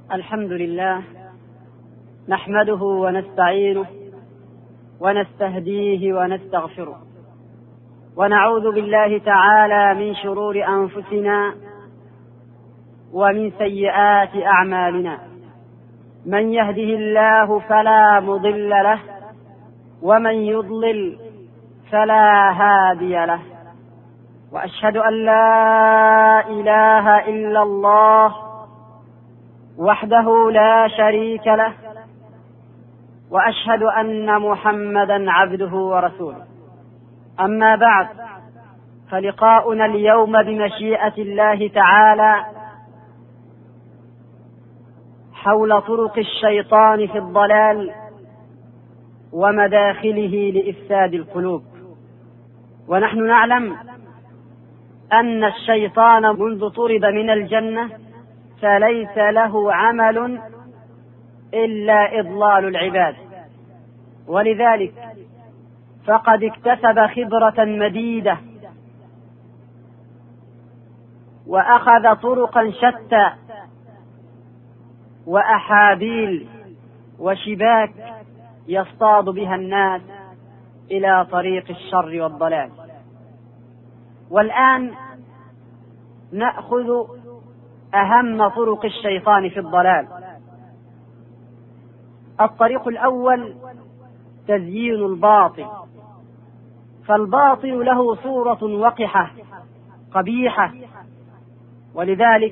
الحمد لله نحمده ونستعينه ونستهديه ونستغفره، ونعوذ بالله تعالى من شرور أنفسنا ومن سيئات أعمالنا. من يهده الله فلا مضل له، ومن يضلل فلا هادي له، وأشهد أن لا إله إلا الله وحده لا شريك له، وأشهد أن محمدا عبده ورسوله. أما بعد، فلقاؤنا اليوم بمشيئة الله تعالى حول طرق الشيطان في الضلال ومداخله لإفساد القلوب. ونحن نعلم أن الشيطان منذ طرد من الجنة فليس له عمل إلا إضلال العباد، ولذلك فقد اكتسب خبرة مديدة وأخذ طرقا شتى وأحابيل وشباك يصطاد بها الناس إلى طريق الشر والضلال. والآن نأخذ أهم طرق الشيطان في الضلال. الطريق الأول تزيين الباطل، فالباطل له صورة وقحة قبيحة، ولذلك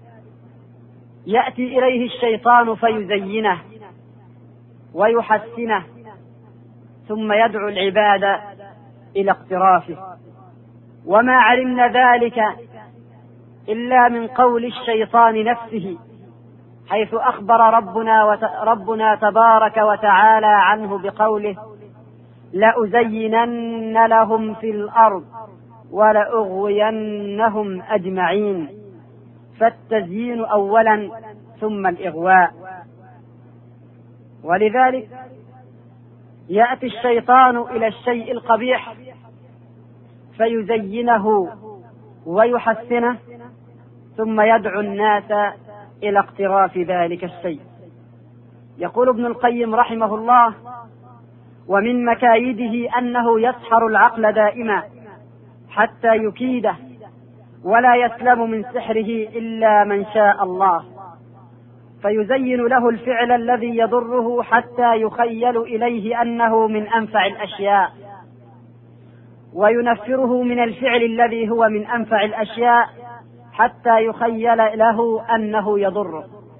يأتي إليه الشيطان فيزينه ويحسنه، ثم يدعو العباد إلى اقترافه. وما علمنا ذلك إلا من قول الشيطان نفسه، حيث أخبر ربنا تبارك وتعالى عنه بقوله: لأزينن لهم في الأرض ولأغوينهم أجمعين. فالتزيين أولا ثم الإغواء. ولذلك يأتي الشيطان إلى الشيء القبيح فيزينه ويحسنه، ثم يدعو الناس إلى اقتراف ذلك الشيء. يقول ابن القيم رحمه الله: ومن مكايده أنه يسحر العقل دائما حتى يكيده، ولا يسلم من سحره إلا من شاء الله، فيزين له الفعل الذي يضره حتى يخيل إليه أنه من أنفع الأشياء، وينفره من الفعل الذي هو من أنفع الأشياء حتى يخيل له أنه يضره.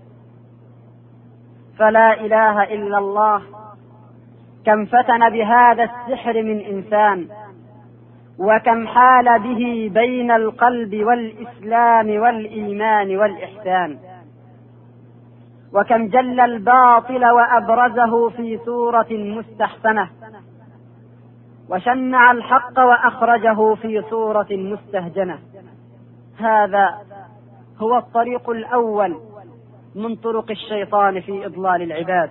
فلا إله إلا الله، كم فتن بهذا السحر من إنسان، وكم حال به بين القلب والإسلام والإيمان والإحسان، وكم جل الباطل وأبرزه في صورة مستحسنة، وشنع الحق وأخرجه في صورة مستهجنة. هذا هو الطريق الأول من طرق الشيطان في إضلال العباد.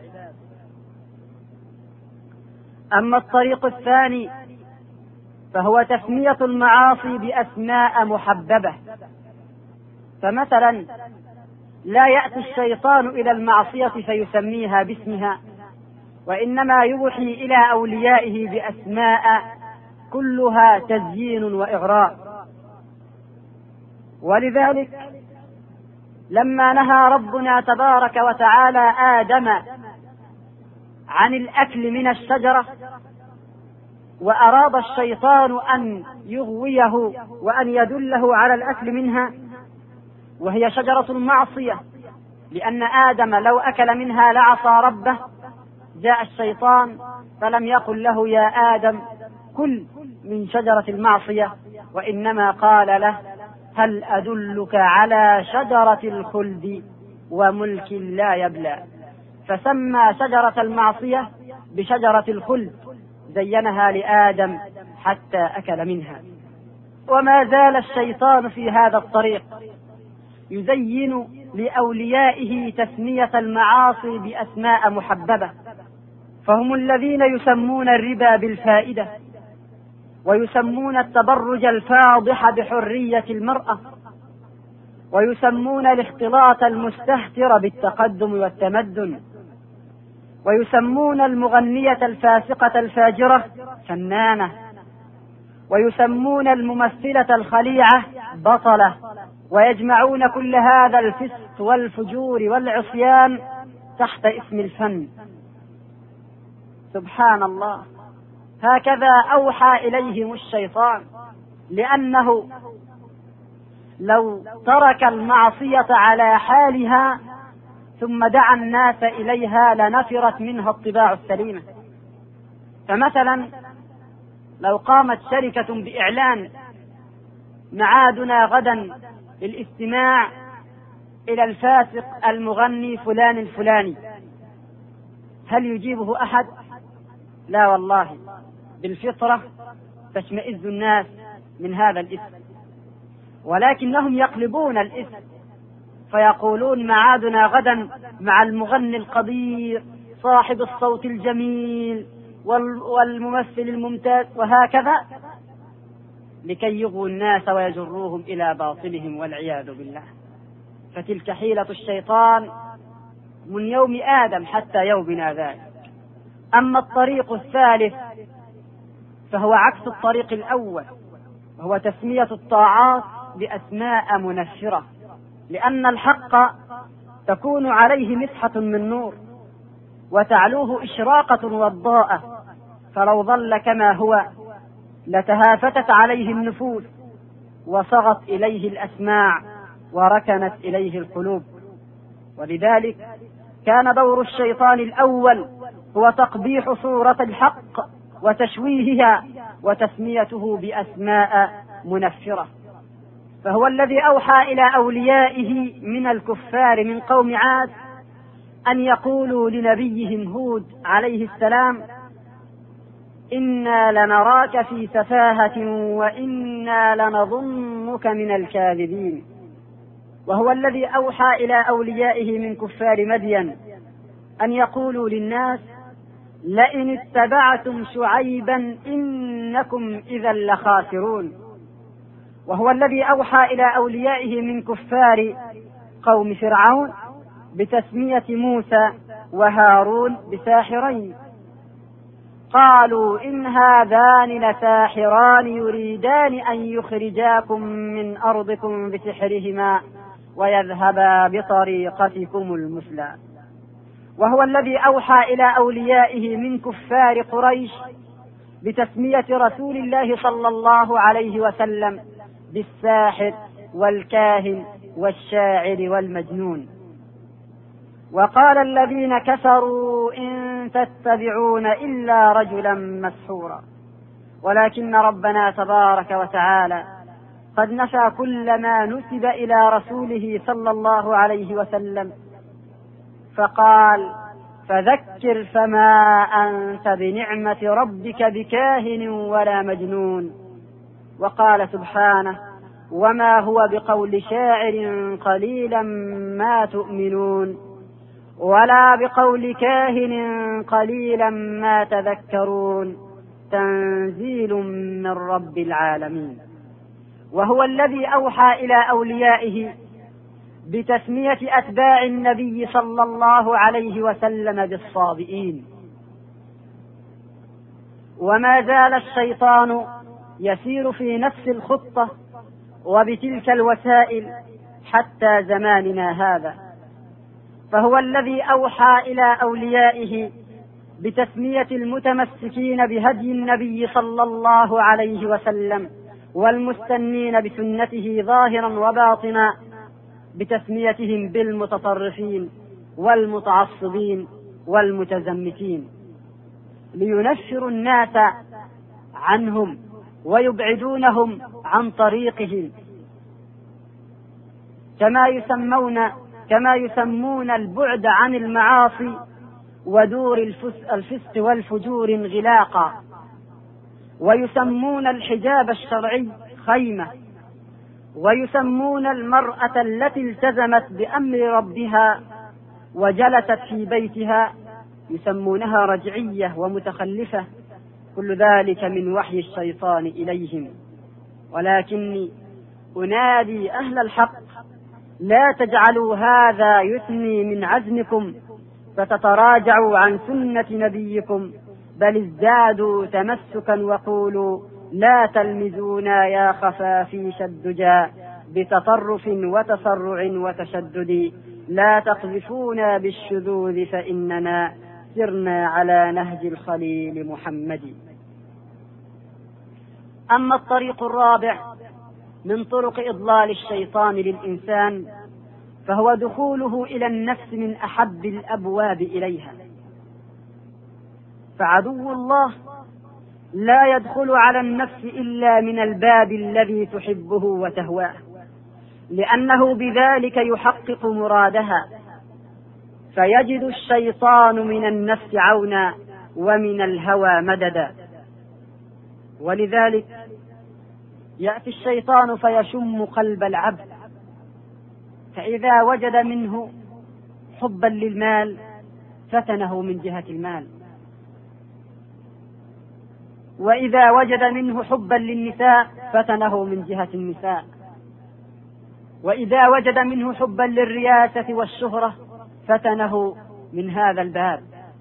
أما الطريق الثاني فهو تسمية المعاصي بأسماء محببة. فمثلا لا يأتي الشيطان إلى المعصية فيسميها باسمها، وإنما يوحي إلى أوليائه بأسماء كلها تزيين وإغراء. ولذلك لما نهى ربنا تبارك وتعالى آدم عن الأكل من الشجرة، وأراد الشيطان أن يغويه وأن يدله على الأكل منها، وهي شجرة المعصية، لأن آدم لو أكل منها لعصى ربه، جاء الشيطان فلم يقل له: يا آدم كل من شجرة المعصية، وإنما قال له: هل أدلك على شجرة الخلد وملك لا يبلى. فسمى شجرة المعصية بشجرة الخلد، زينها لآدم حتى أكل منها. وما زال الشيطان في هذا الطريق يزين لأوليائه تسمية المعاصي بأسماء محببة، فهم الذين يسمون الربا بالفائدة، ويسمون التبرج الفاضح بحرية المرأة، ويسمون الاختلاط المستهتر بالتقدم والتمدن، ويسمون المغنية الفاسقة الفاجرة فنانة، ويسمون الممثلة الخليعة بطلة، ويجمعون كل هذا الفسق والفجور والعصيان تحت اسم الفن. سبحان الله، هكذا أوحى إليهم الشيطان، لأنه لو ترك المعصية على حالها ثم دعا الناس إليها لنفرت منها الطباع السليمة. فمثلا لو قامت شركة بإعلان معادنا غدا للاستماع إلى الفاسق المغني فلان الفلاني، هل يجيبه أحد؟ لا والله، بالفطرة تشمئز الناس من هذا الاسم، ولكنهم يقلبون الاسم فيقولون معادنا غدا مع المغني القدير صاحب الصوت الجميل والممثل الممتاز، وهكذا لكي يغووا الناس ويجروهم إلى باطلهم والعياذ بالله. فتلك حيلة الشيطان من يوم آدم حتى يومنا ذلك. أما الطريق الثالث فهو عكس الطريق الأول، وهو تسمية الطاعات بأسماء منفرة، لأن الحق تكون عليه مسحة من نور وتعلوه إشراقة وضاءة، فلو ظل كما هو لتهافتت عليه النفوس وصغت إليه الأسماع وركنت إليه القلوب. ولذلك كان دور الشيطان الأول هو تقبيح صورة الحق وتشويهها وتسميته بأسماء منفرة. فهو الذي أوحى إلى أوليائه من الكفار من قوم عاد أن يقولوا لنبيهم هود عليه السلام: إنا لنراك في سفاهة وإنا لنظنك من الكاذبين. وهو الذي أوحى إلى أوليائه من كفار مدين أن يقولوا للناس: لئن اتبعتم شعيبا إنكم إذا لخاسرون. وهو الذي أوحى إلى أوليائه من كفار قوم فرعون بتسمية موسى وهارون بساحرين، قالوا إن هذان لساحران يريدان أن يخرجاكم من أرضكم بسحرهما ويذهبا بطريقتكم المثلى. وهو الذي أوحى إلى أوليائه من كفار قريش بتسمية رسول الله صلى الله عليه وسلم بالساحر والكاهن والشاعر والمجنون. وقال الذين كفروا إن تتبعون إلا رجلا مسحورا. ولكن ربنا تبارك وتعالى قد نفى كل ما نسب إلى رسوله صلى الله عليه وسلم، فقال: فذكر فما أنت بنعمة ربك بكاهن ولا مجنون. وقال سبحانه: وما هو بقول شاعر قليلا ما تؤمنون ولا بقول كاهن قليلا ما تذكرون تنزيل من رب العالمين. وهو الذي أوحى إلى أوليائه بتسمية أتباع النبي صلى الله عليه وسلم بالصابئين. وما زال الشيطان يسير في نفس الخطة وبتلك الوسائل حتى زماننا هذا. فهو الذي أوحى إلى أوليائه بتسمية المتمسكين بهدي النبي صلى الله عليه وسلم والمستنين بسنته ظاهرا وباطنا بتسميتهم بالمتطرفين والمتعصبين والمتزمتين، لينفروا الناس عنهم ويبعدونهم عن طريقهم، كما يسمون البعد عن المعاصي ودور الفسق والفجور انغلاقا، ويسمون الحجاب الشرعي خيمة، ويسمون المرأة التي التزمت بأمر ربها وجلست في بيتها يسمونها رجعية ومتخلفة. كل ذلك من وحي الشيطان إليهم. ولكني أنادي أهل الحق لا تجعلوا هذا يثني من عزمكم فتتراجعوا عن سنة نبيكم، بل ازدادوا تمسكا وقولوا لا تلمزونا يا خفافيش الدجى بتطرف وتسرع وتشدد، لا تقذفونا بالشذوذ فإننا سرنا على نهج الخليل محمد. أما الطريق الرابع من طرق إضلال الشيطان للإنسان فهو دخوله إلى النفس من أحب الأبواب إليها. فعدو الله لا يدخل على النفس إلا من الباب الذي تحبه وتهواه، لأنه بذلك يحقق مرادها، فيجد الشيطان من النفس عونا ومن الهوى مددا. ولذلك يأتي الشيطان فيشم قلب العبد، فإذا وجد منه حبا للمال فتنه من جهة المال، وإذا وجد منه حبا للنساء فتنه من جهة النساء، وإذا وجد منه حبا للرياسة والشهرة فتنه من هذا الباب.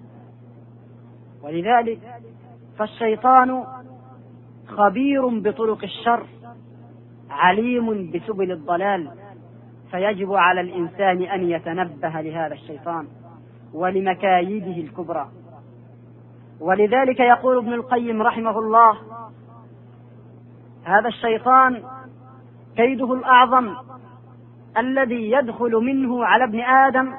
ولذلك فالشيطان خبير بطرق الشر عليم بسبل الضلال، فيجب على الإنسان أن يتنبه لهذا الشيطان ولمكايده الكبرى. ولذلك يقول ابن القيم رحمه الله: هذا الشيطان كيده الأعظم الذي يدخل منه على ابن آدم،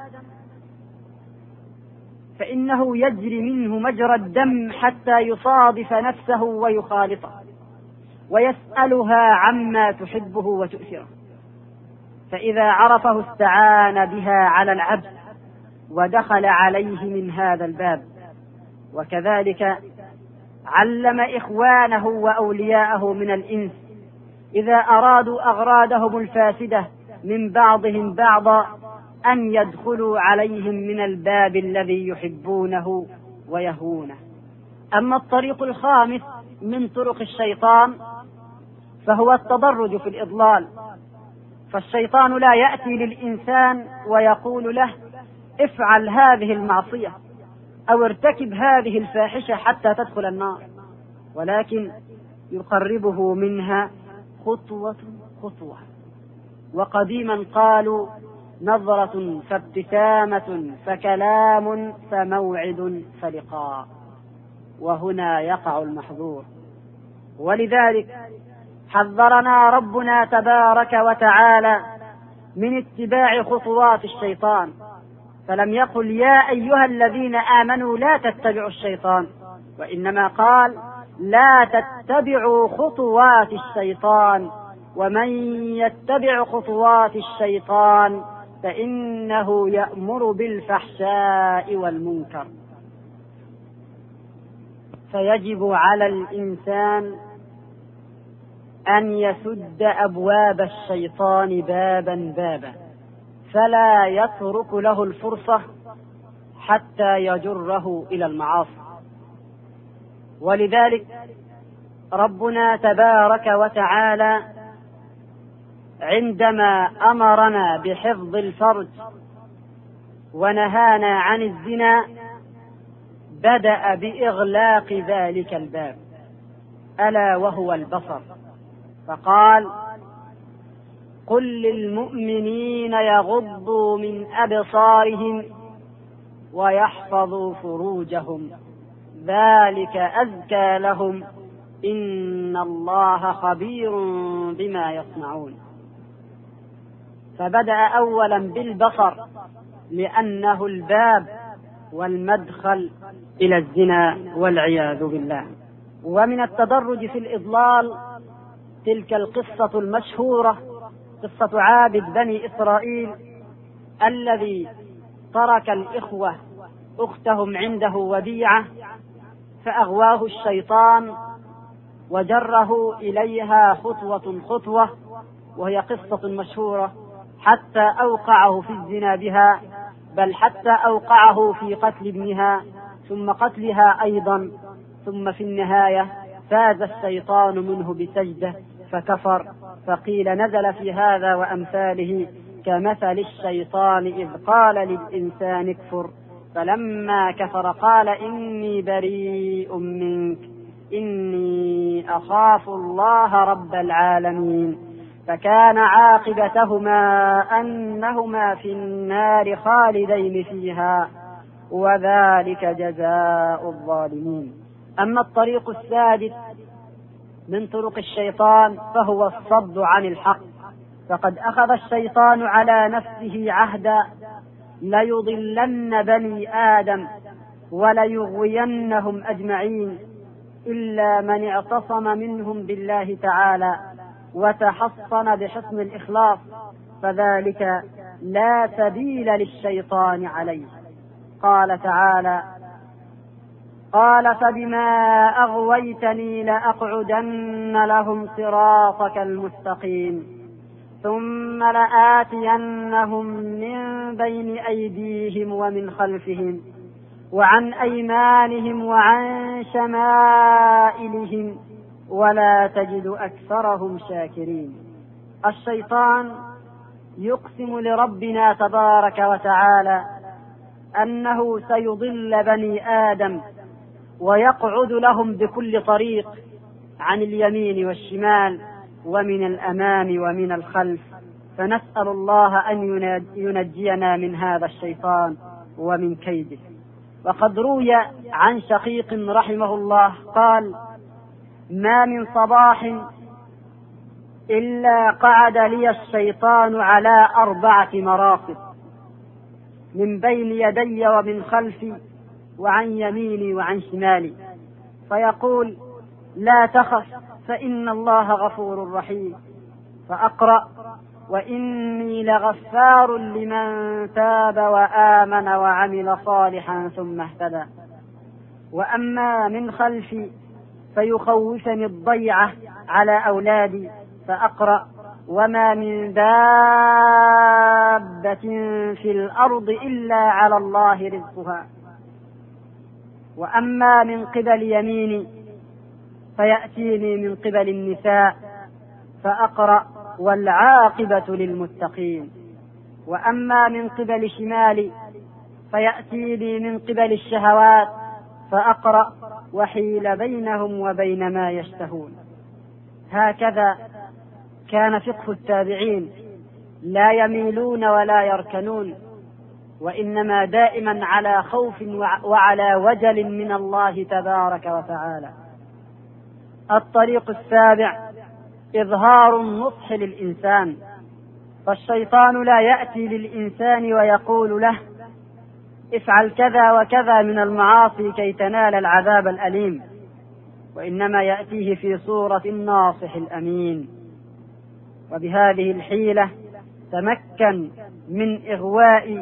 فإنه يجري منه مجرى الدم حتى يصادف نفسه ويخالطه ويسألها عما تحبه وتؤثره، فإذا عرفه استعان بها على العبد ودخل عليه من هذا الباب. وكذلك علم إخوانه وأولياءه من الإنس إذا أرادوا أغرادهم الفاسدة من بعضهم بعضا أن يدخلوا عليهم من الباب الذي يحبونه ويهوونه. أما الطريق الخامس من طرق الشيطان فهو التدرج في الإضلال. فالشيطان لا يأتي للإنسان ويقول له افعل هذه المعصية أو ارتكب هذه الفاحشة حتى تدخل النار، ولكن يقربه منها خطوة خطوة. وقديما قالوا نظرة فابتسامة فكلام فموعد فلقاء، وهنا يقع المحظور. ولذلك حذرنا ربنا تبارك وتعالى من اتباع خطوات الشيطان، فلم يقل يا أيها الذين آمنوا لا تتبعوا الشيطان، وإنما قال لا تتبعوا خطوات الشيطان، ومن يتبع خطوات الشيطان فإنه يأمر بالفحشاء والمنكر. فيجب على الإنسان أن يسد أبواب الشيطان بابا بابا، فلا يترك له الفرصة حتى يجره إلى المعاصي. ولذلك ربنا تبارك وتعالى عندما أمرنا بحفظ الفرج ونهانا عن الزنا بدأ بإغلاق ذلك الباب ألا وهو البصر، فقال قل للمؤمنين يغضوا من أبصارهم ويحفظوا فروجهم ذلك أزكى لهم إن الله خبير بما يصنعون. فبدأ أولا بالبصر لأنه الباب والمدخل إلى الزنا والعياذ بالله. ومن التدرج في الإضلال تلك القصة المشهورة، قصة عابد بني إسرائيل الذي ترك الإخوة أختهم عنده وديعة فأغواه الشيطان وجره إليها خطوة خطوة، وهي قصة مشهورة، حتى أوقعه في الزنا بها، بل حتى أوقعه في قتل ابنها ثم قتلها أيضا، ثم في النهاية فاز الشيطان منه بسجدة فكفر. فقيل نزل في هذا وأمثاله كمثل الشيطان إذ قال للإنسان اكفر فلما كفر قال إني بريء منك إني أخاف الله رب العالمين فكان عاقبتهما أنهما في النار خالدين فيها وذلك جزاء الظالمين. أما الطريق السادس من طرق الشيطان فهو الصد عن الحق، فقد أخذ الشيطان على نفسه عهدا ليضلن بني آدم وليغوينهم أجمعين إلا من اعتصم منهم بالله تعالى وتحصن بحسن الإخلاص فذلك لا سبيل للشيطان عليه. قال تعالى قال فبما أغويتني لأقعدن لهم صراطك المستقيم ثم لآتينهم من بين أيديهم ومن خلفهم وعن أيمانهم وعن شمائلهم ولا تجد أكثرهم شاكرين. الشيطان يقسم لربنا تبارك وتعالى أنه سيضل بني آدم ويقعد لهم بكل طريق عن اليمين والشمال ومن الأمام ومن الخلف، فنسأل الله أن ينجينا من هذا الشيطان ومن كيده. وقد روي عن شقيق رحمه الله قال ما من صباح إلا قعد لي الشيطان على 4 مراصد من بين يدي ومن خلفي وعن يميني وعن شمالي فيقول لا تخف فإن الله غفور رحيم، فأقرأ وإني لغفار لمن تاب وآمن وعمل صالحا ثم اهتدى. وأما من خلفي فيخوفني الضيعة على أولادي فأقرأ وما من دابة في الأرض إلا على الله رزقها. وأما من قبل يميني فيأتيني من قبل النساء فأقرأ والعاقبة للمتقين. وأما من قبل شمالي فيأتيني من قبل الشهوات فأقرأ وحيل بينهم وبين ما يشتهون. هكذا كان فقه التابعين، لا يميلون ولا يركنون، وإنما دائما على خوف وعلى وجل من الله تبارك وتعالى. الطريق السابع إظهار النصح للإنسان، فالشيطان لا يأتي للإنسان ويقول له افعل كذا وكذا من المعاصي كي تنال العذاب الأليم، وإنما يأتيه في صورة الناصح الأمين. وبهذه الحيلة تمكن من إغواء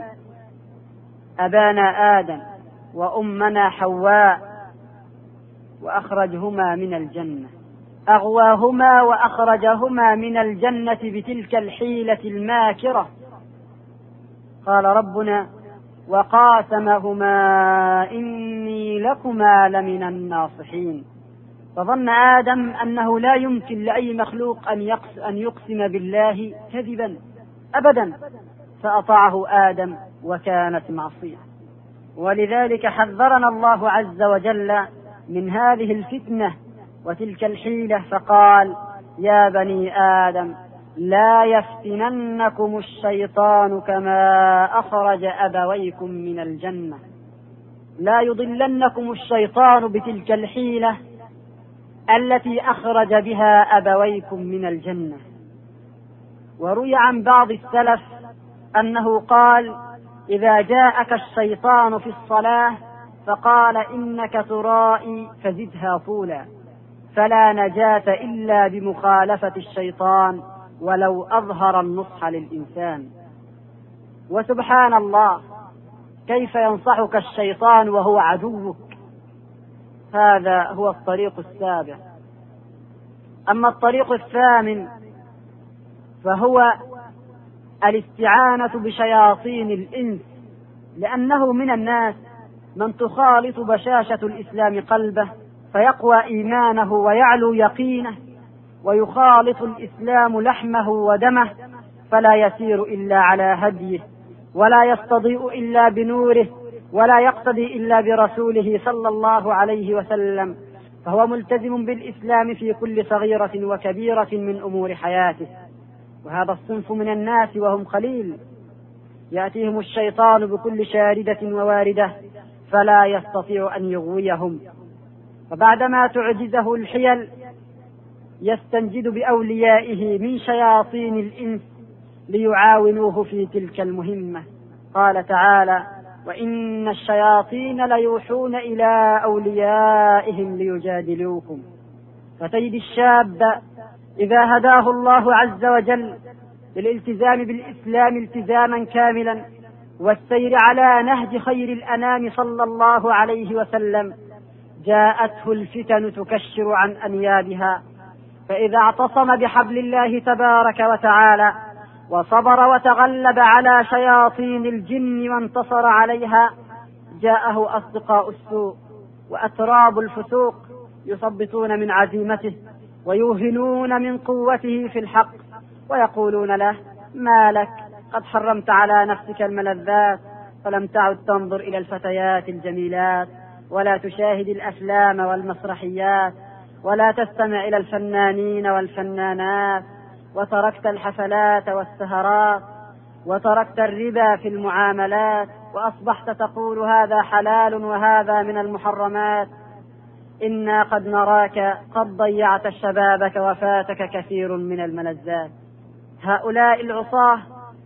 أبانا آدم وأمنا حواء وأخرجهما من الجنة، أغواهما وأخرجهما من الجنة بتلك الحيلة الماكرة. قال ربنا وقاسمهما إني لكما لمن الناصحين. فظن آدم أنه لا يمكن لأي مخلوق أن يقسم بالله كذبا أبدا، فأطاعه آدم وكانت معصية. ولذلك حذرنا الله عز وجل من هذه الفتنة وتلك الحيلة فقال يا بني آدم لا يفتننكم الشيطان كما أخرج أبويكم من الجنة. لا يضلنكم الشيطان بتلك الحيلة التي أخرج بها أبويكم من الجنة. وروي عن بعض السلف أنه قال إذا جاءك الشيطان في الصلاة فقال إنك ترائي فزدها طولا، فلا نجاة إلا بمخالفة الشيطان ولو أظهر النصح للإنسان. وسبحان الله كيف ينصحك الشيطان وهو عدوك. هذا هو الطريق السابع. أما الطريق الثامن فهو الاستعانة بشياطين الإنس، لأنه من الناس من تخالط بشاشة الإسلام قلبه فيقوى إيمانه ويعلو يقينه، ويخالط الإسلام لحمه ودمه فلا يسير إلا على هديه، ولا يستضيء إلا بنوره، ولا يقتدي إلا برسوله صلى الله عليه وسلم، فهو ملتزم بالإسلام في كل صغيرة وكبيرة من أمور حياته. وهذا الصنف من الناس وهم قليل، يأتيهم الشيطان بكل شاردة وواردة فلا يستطيع أن يغويهم، فبعدما تعجزه الحيل يستنجد بأوليائه من شياطين الإنس ليعاونوه في تلك المهمة. قال تعالى: وإن الشياطين ليوحون إلى أوليائهم ليجادلوكم. فتجد الشاب إذا هداه الله عز وجل للالتزام بالإسلام التزاما كاملا والسير على نهج خير الأنام صلى الله عليه وسلم، جاءته الفتن تكشر عن أنيابها، فإذا اعتصم بحبل الله تبارك وتعالى وصبر وتغلب على شياطين الجن وانتصر عليها، جاءه أصدقاء السوء وأتراب الفسوق يثبطون من عزيمته ويوهنون من قوته في الحق، ويقولون له: ما لك؟ قد حرمت على نفسك الملذات، فلم تعد تنظر إلى الفتيات الجميلات، ولا تشاهد الأفلام والمسرحيات، ولا تستمع إلى الفنانين والفنانات، وتركت الحفلات والسهرات، وتركت الربا في المعاملات، وأصبحت تقول هذا حلال وهذا من المحرمات. إنا قد نراك قد ضيعت شبابك وفاتك كثير من الملذات. هؤلاء العصاة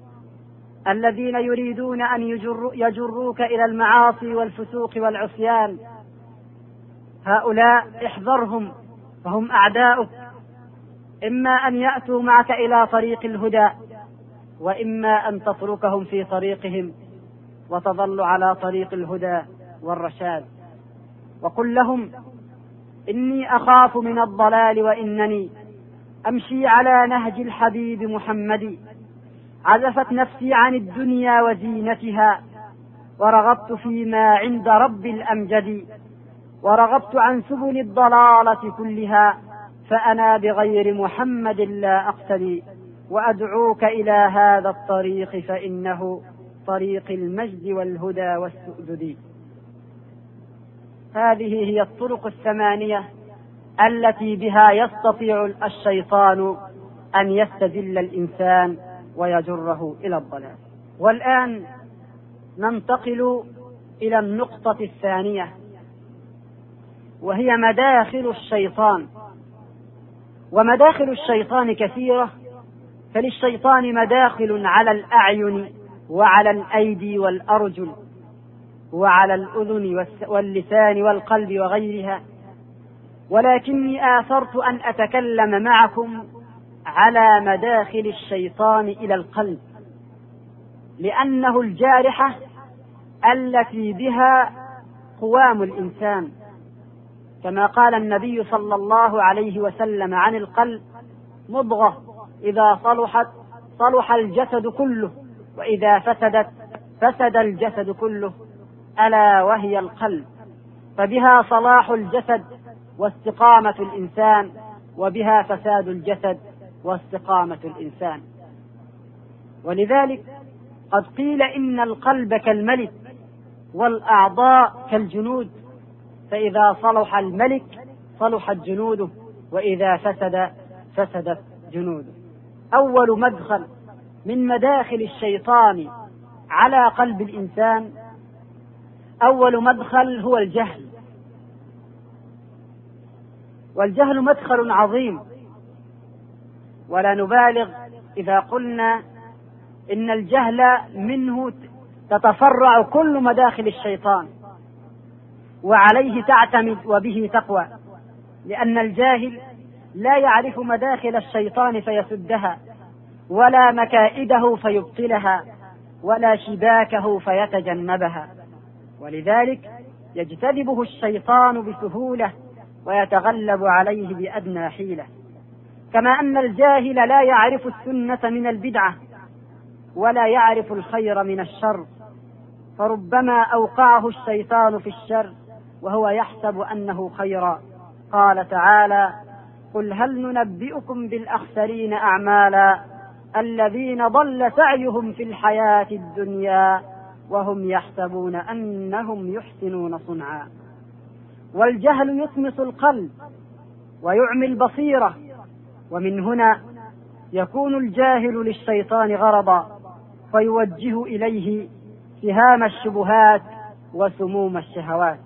الذين يريدون أن يجروك إلى المعاصي والفسوق والعصيان، هؤلاء احذرهم، فهم أعداؤك، إما أن يأتوا معك إلى طريق الهدى، وإما أن تتركهم في طريقهم وتظل على طريق الهدى والرشاد. وقل لهم: إني أخاف من الضلال، وإنني أمشي على نهج الحبيب محمد. عزفت نفسي عن الدنيا وزينتها، ورغبت فيما عند رب الأمجد، ورغبت عن سبل الضلالة كلها، فأنا بغير محمد لا أقتدي، وأدعوك إلى هذا الطريق فإنه طريق المجد والهدى والسؤدد. هذه هي الطرق الثمانية التي بها يستطيع الشيطان أن يستذل الإنسان ويجره إلى الضلال. والآن ننتقل إلى النقطة الثانية، وهي مداخل الشيطان. ومداخل الشيطان كثيرة، فللشيطان مداخل على الأعين وعلى الأيدي والأرجل وعلى الأذن واللسان والقلب وغيرها، ولكني آثرت أن أتكلم معكم على مداخل الشيطان إلى القلب، لأنه الجارحة التي بها قوام الإنسان، كما قال النبي صلى الله عليه وسلم عن القلب: مضغة إذا صلحت صلح الجسد كله، وإذا فسدت فسد الجسد كله، ألا وهي القلب. فبها صلاح الجسد واستقامة الإنسان، وبها فساد الجسد واستقامة الإنسان. ولذلك قد قيل إن القلب كالملك والأعضاء كالجنود، فإذا صلح الملك صلحت جنوده، وإذا فسد فسدت جنوده. أول مدخل من مداخل الشيطان على قلب الإنسان، أول مدخل هو الجهل. والجهل مدخل عظيم، ولا نبالغ إذا قلنا إن الجهل منه تتفرع كل مداخل الشيطان، وعليه تعتمد وبه تقوى، لأن الجاهل لا يعرف مداخل الشيطان فيسدها، ولا مكائده فيبطلها، ولا شباكه فيتجنبها، ولذلك يجتذبه الشيطان بسهولة ويتغلب عليه بأدنى حيلة. كما أن الجاهل لا يعرف السنة من البدعة، ولا يعرف الخير من الشر، فربما أوقعه الشيطان في الشر وهو يحسب أنه خيرا. قال تعالى: قل هل ننبئكم بالأخسرين أعمالا الذين ضل سعيهم في الحياة الدنيا وهم يحسبون أنهم يحسنون صنعا. والجهل يطمس القلب ويعمي البصيرة، ومن هنا يكون الجاهل للشيطان غرضا، فيوجه إليه سهام الشبهات وسموم الشهوات.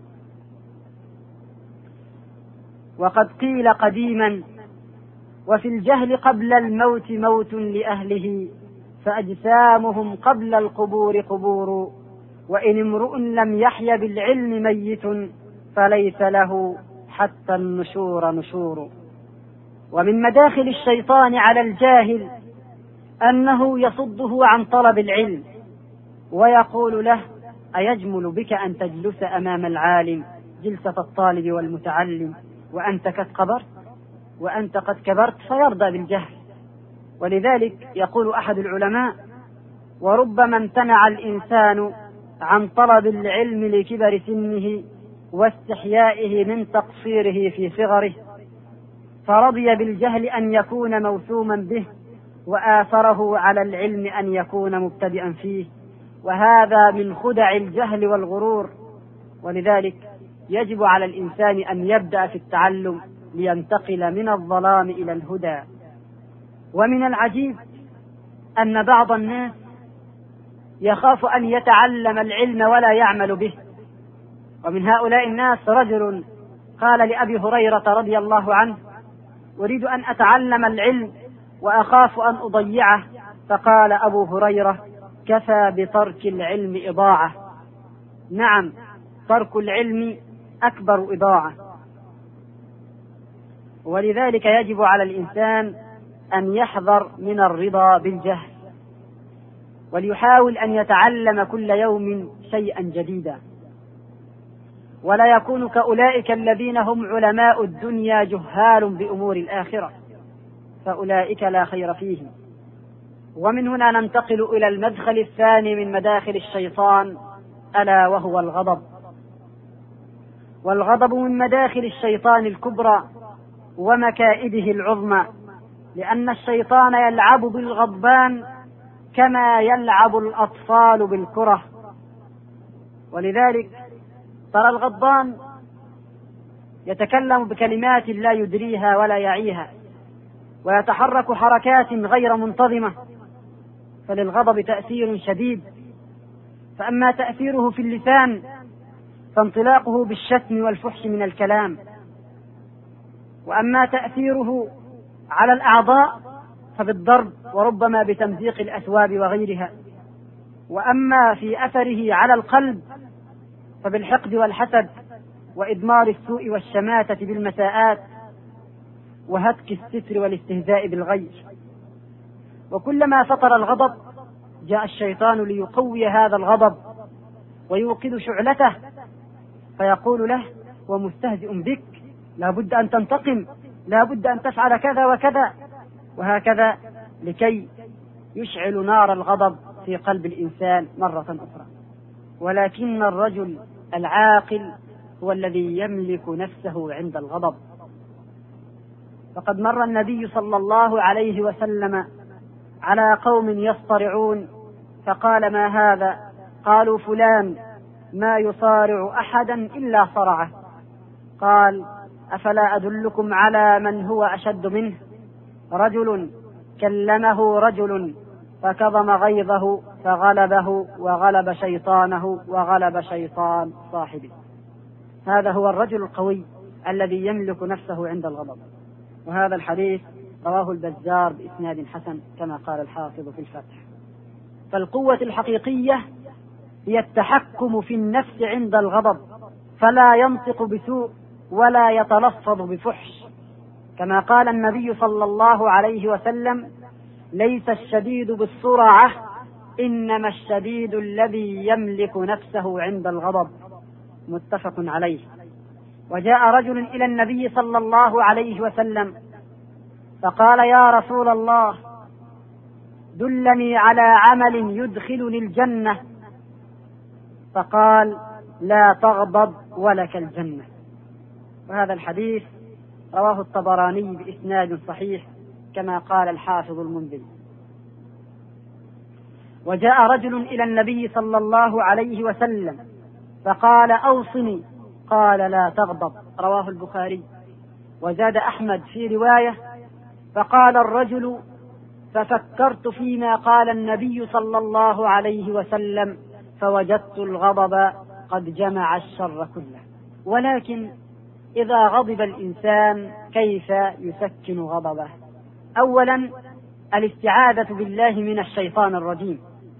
وقد قيل قديما: وفي الجهل قبل الموت موت لأهله، فأجسامهم قبل القبور قبور، وإن امرؤ لم يحي بالعلم ميت، فليس له حتى النشور نشور. ومن مداخل الشيطان على الجاهل أنه يصده عن طلب العلم، ويقول له: أيجمل بك أن تجلس أمام العالم جلسة الطالب والمتعلم وأنت قد كبرت، فيرضى بالجهل. ولذلك يقول أحد العلماء: وربما امتنع الإنسان عن طلب العلم لكبر سنه واستحيائه من تقصيره في صغره، فرضي بالجهل أن يكون موسوما به، وآثره على العلم أن يكون مبتدئا فيه، وهذا من خدع الجهل والغرور. ولذلك يجب على الإنسان أن يبدأ في التعلم لينتقل من الظلام إلى الهدى. ومن العجيب أن بعض الناس يخاف أن يتعلم العلم ولا يعمل به. ومن هؤلاء الناس رجل قال لأبي هريرة رضي الله عنه: أريد أن أتعلم العلم وأخاف أن أضيعه. فقال أبو هريرة: كفى بترك العلم إضاعة. نعم، ترك العلم أكبر إضاعة. ولذلك يجب على الإنسان أن يحذر من الرضا بالجهل، وليحاول أن يتعلم كل يوم شيئا جديدا، ولا يكون كأولئك الذين هم علماء الدنيا جهال بأمور الآخرة، فأولئك لا خير فيهم. ومن هنا ننتقل إلى المدخل الثاني من مداخل الشيطان، ألا وهو الغضب. والغضب من مداخل الشيطان الكبرى ومكائده العظمى، لأن الشيطان يلعب بالغضبان كما يلعب الأطفال بالكرة. ولذلك ترى الغضبان يتكلم بكلمات لا يدريها ولا يعيها، ويتحرك حركات غير منتظمة، فللغضب تأثير شديد. فأما تأثيره في اللسان فانطلاقه بالشتم والفحش من الكلام، وأما تأثيره على الأعضاء فبالضرب وربما بتمزيق الأثواب وغيرها، وأما في أثره على القلب فبالحقد والحسد وإدمار السوء والشماتة بالمساءات وهتك الستر والاستهزاء بالغير. وكلما فطر الغضب جاء الشيطان ليقوي هذا الغضب ويوقد شعلته، فيقول له: ومستهزئ بك، لا بد أن تنتقم، لا بد أن تفعل كذا وكذا، وهكذا، لكي يشعل نار الغضب في قلب الإنسان مرة أخرى. ولكن الرجل العاقل هو الذي يملك نفسه عند الغضب. فقد مر النبي صلى الله عليه وسلم على قوم يصطرعون، فقال: ما هذا؟ قالوا: فلان ما يصارع أحدا إلا صرعه. قال: أفلا أدلكم على من هو أشد منه؟ رجل كلمه رجل فكظم غيظه فغلبه وغلب شيطانه وغلب شيطان صاحبه. هذا هو الرجل القوي الذي يملك نفسه عند الغضب. وهذا الحديث رواه البزار بإسناد حسن كما قال الحافظ في الفتح. فالقوة الحقيقية هي التحكم في النفس عند الغضب، فلا ينطق بسوء ولا يتلفظ بفحش، كما قال النبي صلى الله عليه وسلم: ليس الشديد بالسرعة، إنما الشديد الذي يملك نفسه عند الغضب. متفق عليه. وجاء رجل إلى النبي صلى الله عليه وسلم فقال: يا رسول الله، دلني على عمل يدخلني الجنة. فقال: لا تغضب ولك الجنة. وهذا الحديث رواه الطبراني بإسناد صحيح كما قال الحافظ المنذري. وجاء رجل إلى النبي صلى الله عليه وسلم فقال أوصني، قال لا تغضب، رواه البخاري. وزاد أحمد في رواية فقال الرجل ففكرت فيما قال النبي صلى الله عليه وسلم فوجدت الغضب قد جمع الشر كله. ولكن إذا غضب الإنسان كيف يسكن غضبه؟ أولا الاستعاذة بالله من الشيطان الرجيم،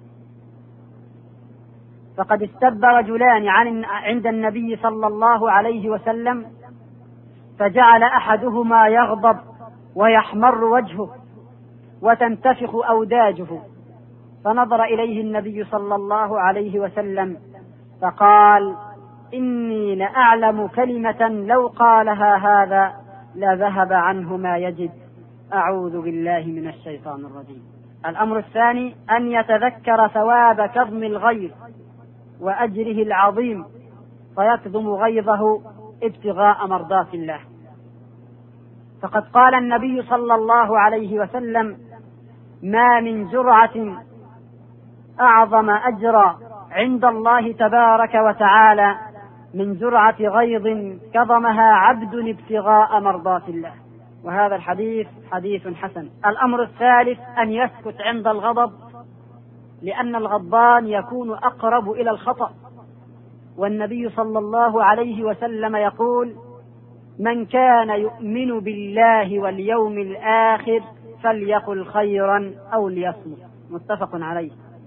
فقد استب رجلان عند النبي صلى الله عليه وسلم فجعل أحدهما يغضب ويحمر وجهه وتنتفخ أوداجه، فنظر إليه النبي صلى الله عليه وسلم فقال إني لأعلم كلمة لو قالها هذا لذهب عنه ما يجد، أعوذ بالله من الشيطان الرجيم. الأمر الثاني أن يتذكر ثواب كظم الغيظ وأجره العظيم فيكظم غيظه ابتغاء مرضات الله، فقد قال النبي صلى الله عليه وسلم ما من جرعة أعظم أجرا عند الله تبارك وتعالى من جرعة غيظ كظمها عبد ابتغاء مرضات الله، وهذا الحديث حديث حسن. الأمر الثالث أن يسكت عند الغضب، لأن الغضبان يكون أقرب إلى الخطأ، والنبي صلى الله عليه وسلم يقول من كان يؤمن بالله واليوم الآخر فليقل خيرا أو ليصمت، متفق عليه.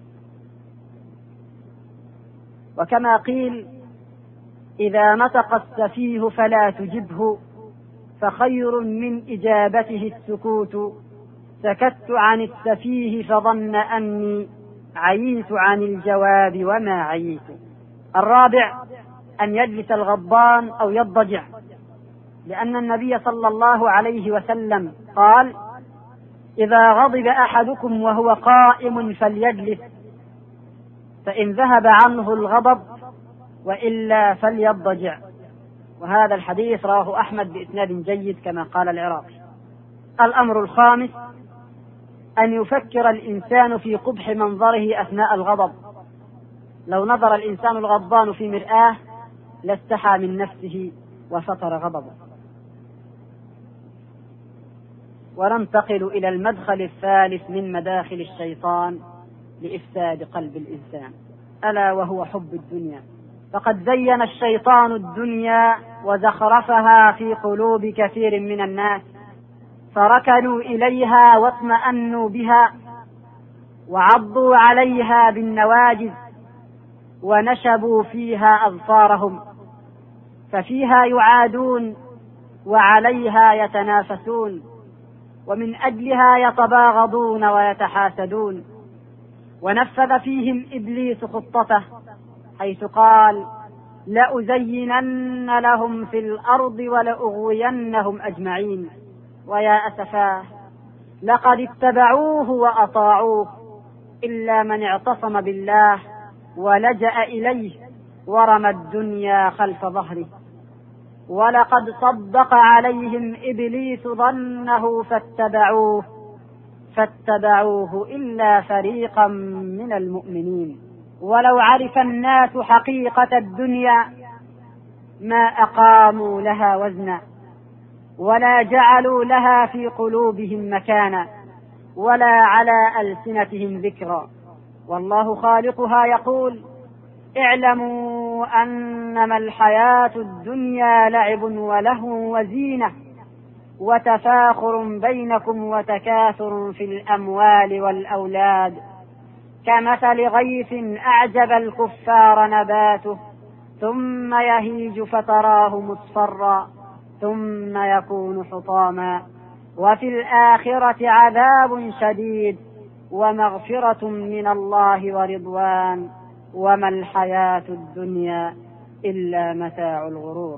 وكما قيل إذا نطق السفيه فلا تجبه فخير من إجابته السكوت، سكت عن السفيه فظن أني عييت عن الجواب وما عييت. الرابع أن يجلس الغضبان أو يضجع، لأن النبي صلى الله عليه وسلم قال إذا غضب أحدكم وهو قائم فليجلس فإن ذهب عنه الغضب وإلا فليضجع، وهذا الحديث رواه أحمد بإسناد جيد كما قال العراقي. الأمر الخامس أن يفكر الإنسان في قبح منظره أثناء الغضب، لو نظر الإنسان الغضبان في مرآة لاستحى من نفسه وسطر غضبه. وننتقل إلى المدخل الثالث من مداخل الشيطان لإفساد قلب الإنسان، ألا وهو حب الدنيا. فقد زين الشيطان الدنيا وزخرفها في قلوب كثير من الناس، فركنوا إليها واطمأنوا بها وعضوا عليها بالنواجذ ونشبوا فيها أظفارهم، ففيها يعادون وعليها يتنافسون، ومن أجلها يتباغضون ويتحاسدون. ونفذ فيهم إبليس خطته حيث قال لأزينن لهم في الأرض ولأغوينهم أجمعين. ويا أسفاه لقد اتبعوه وأطاعوه إلا من اعتصم بالله ولجأ إليه ورمى الدنيا خلف ظهره. ولقد صدق عليهم إبليس ظنه فاتبعوه إلا فريقا من المؤمنين. ولو عرف الناس حقيقة الدنيا ما أقاموا لها وزنا ولا جعلوا لها في قلوبهم مكانا ولا على ألسنتهم ذكرا. والله خالقها يقول اعلموا أنما الحياة الدنيا لعب ولهو وزينة وتفاخر بينكم وتكاثر في الأموال والأولاد كمثل غيث أعجب الكفار نباته ثم يهيج فتراه مصفرا ثم يكون حطاما وفي الآخرة عذاب شديد ومغفرة من الله ورضوان وما الحياة الدنيا إلا متاع الغرور.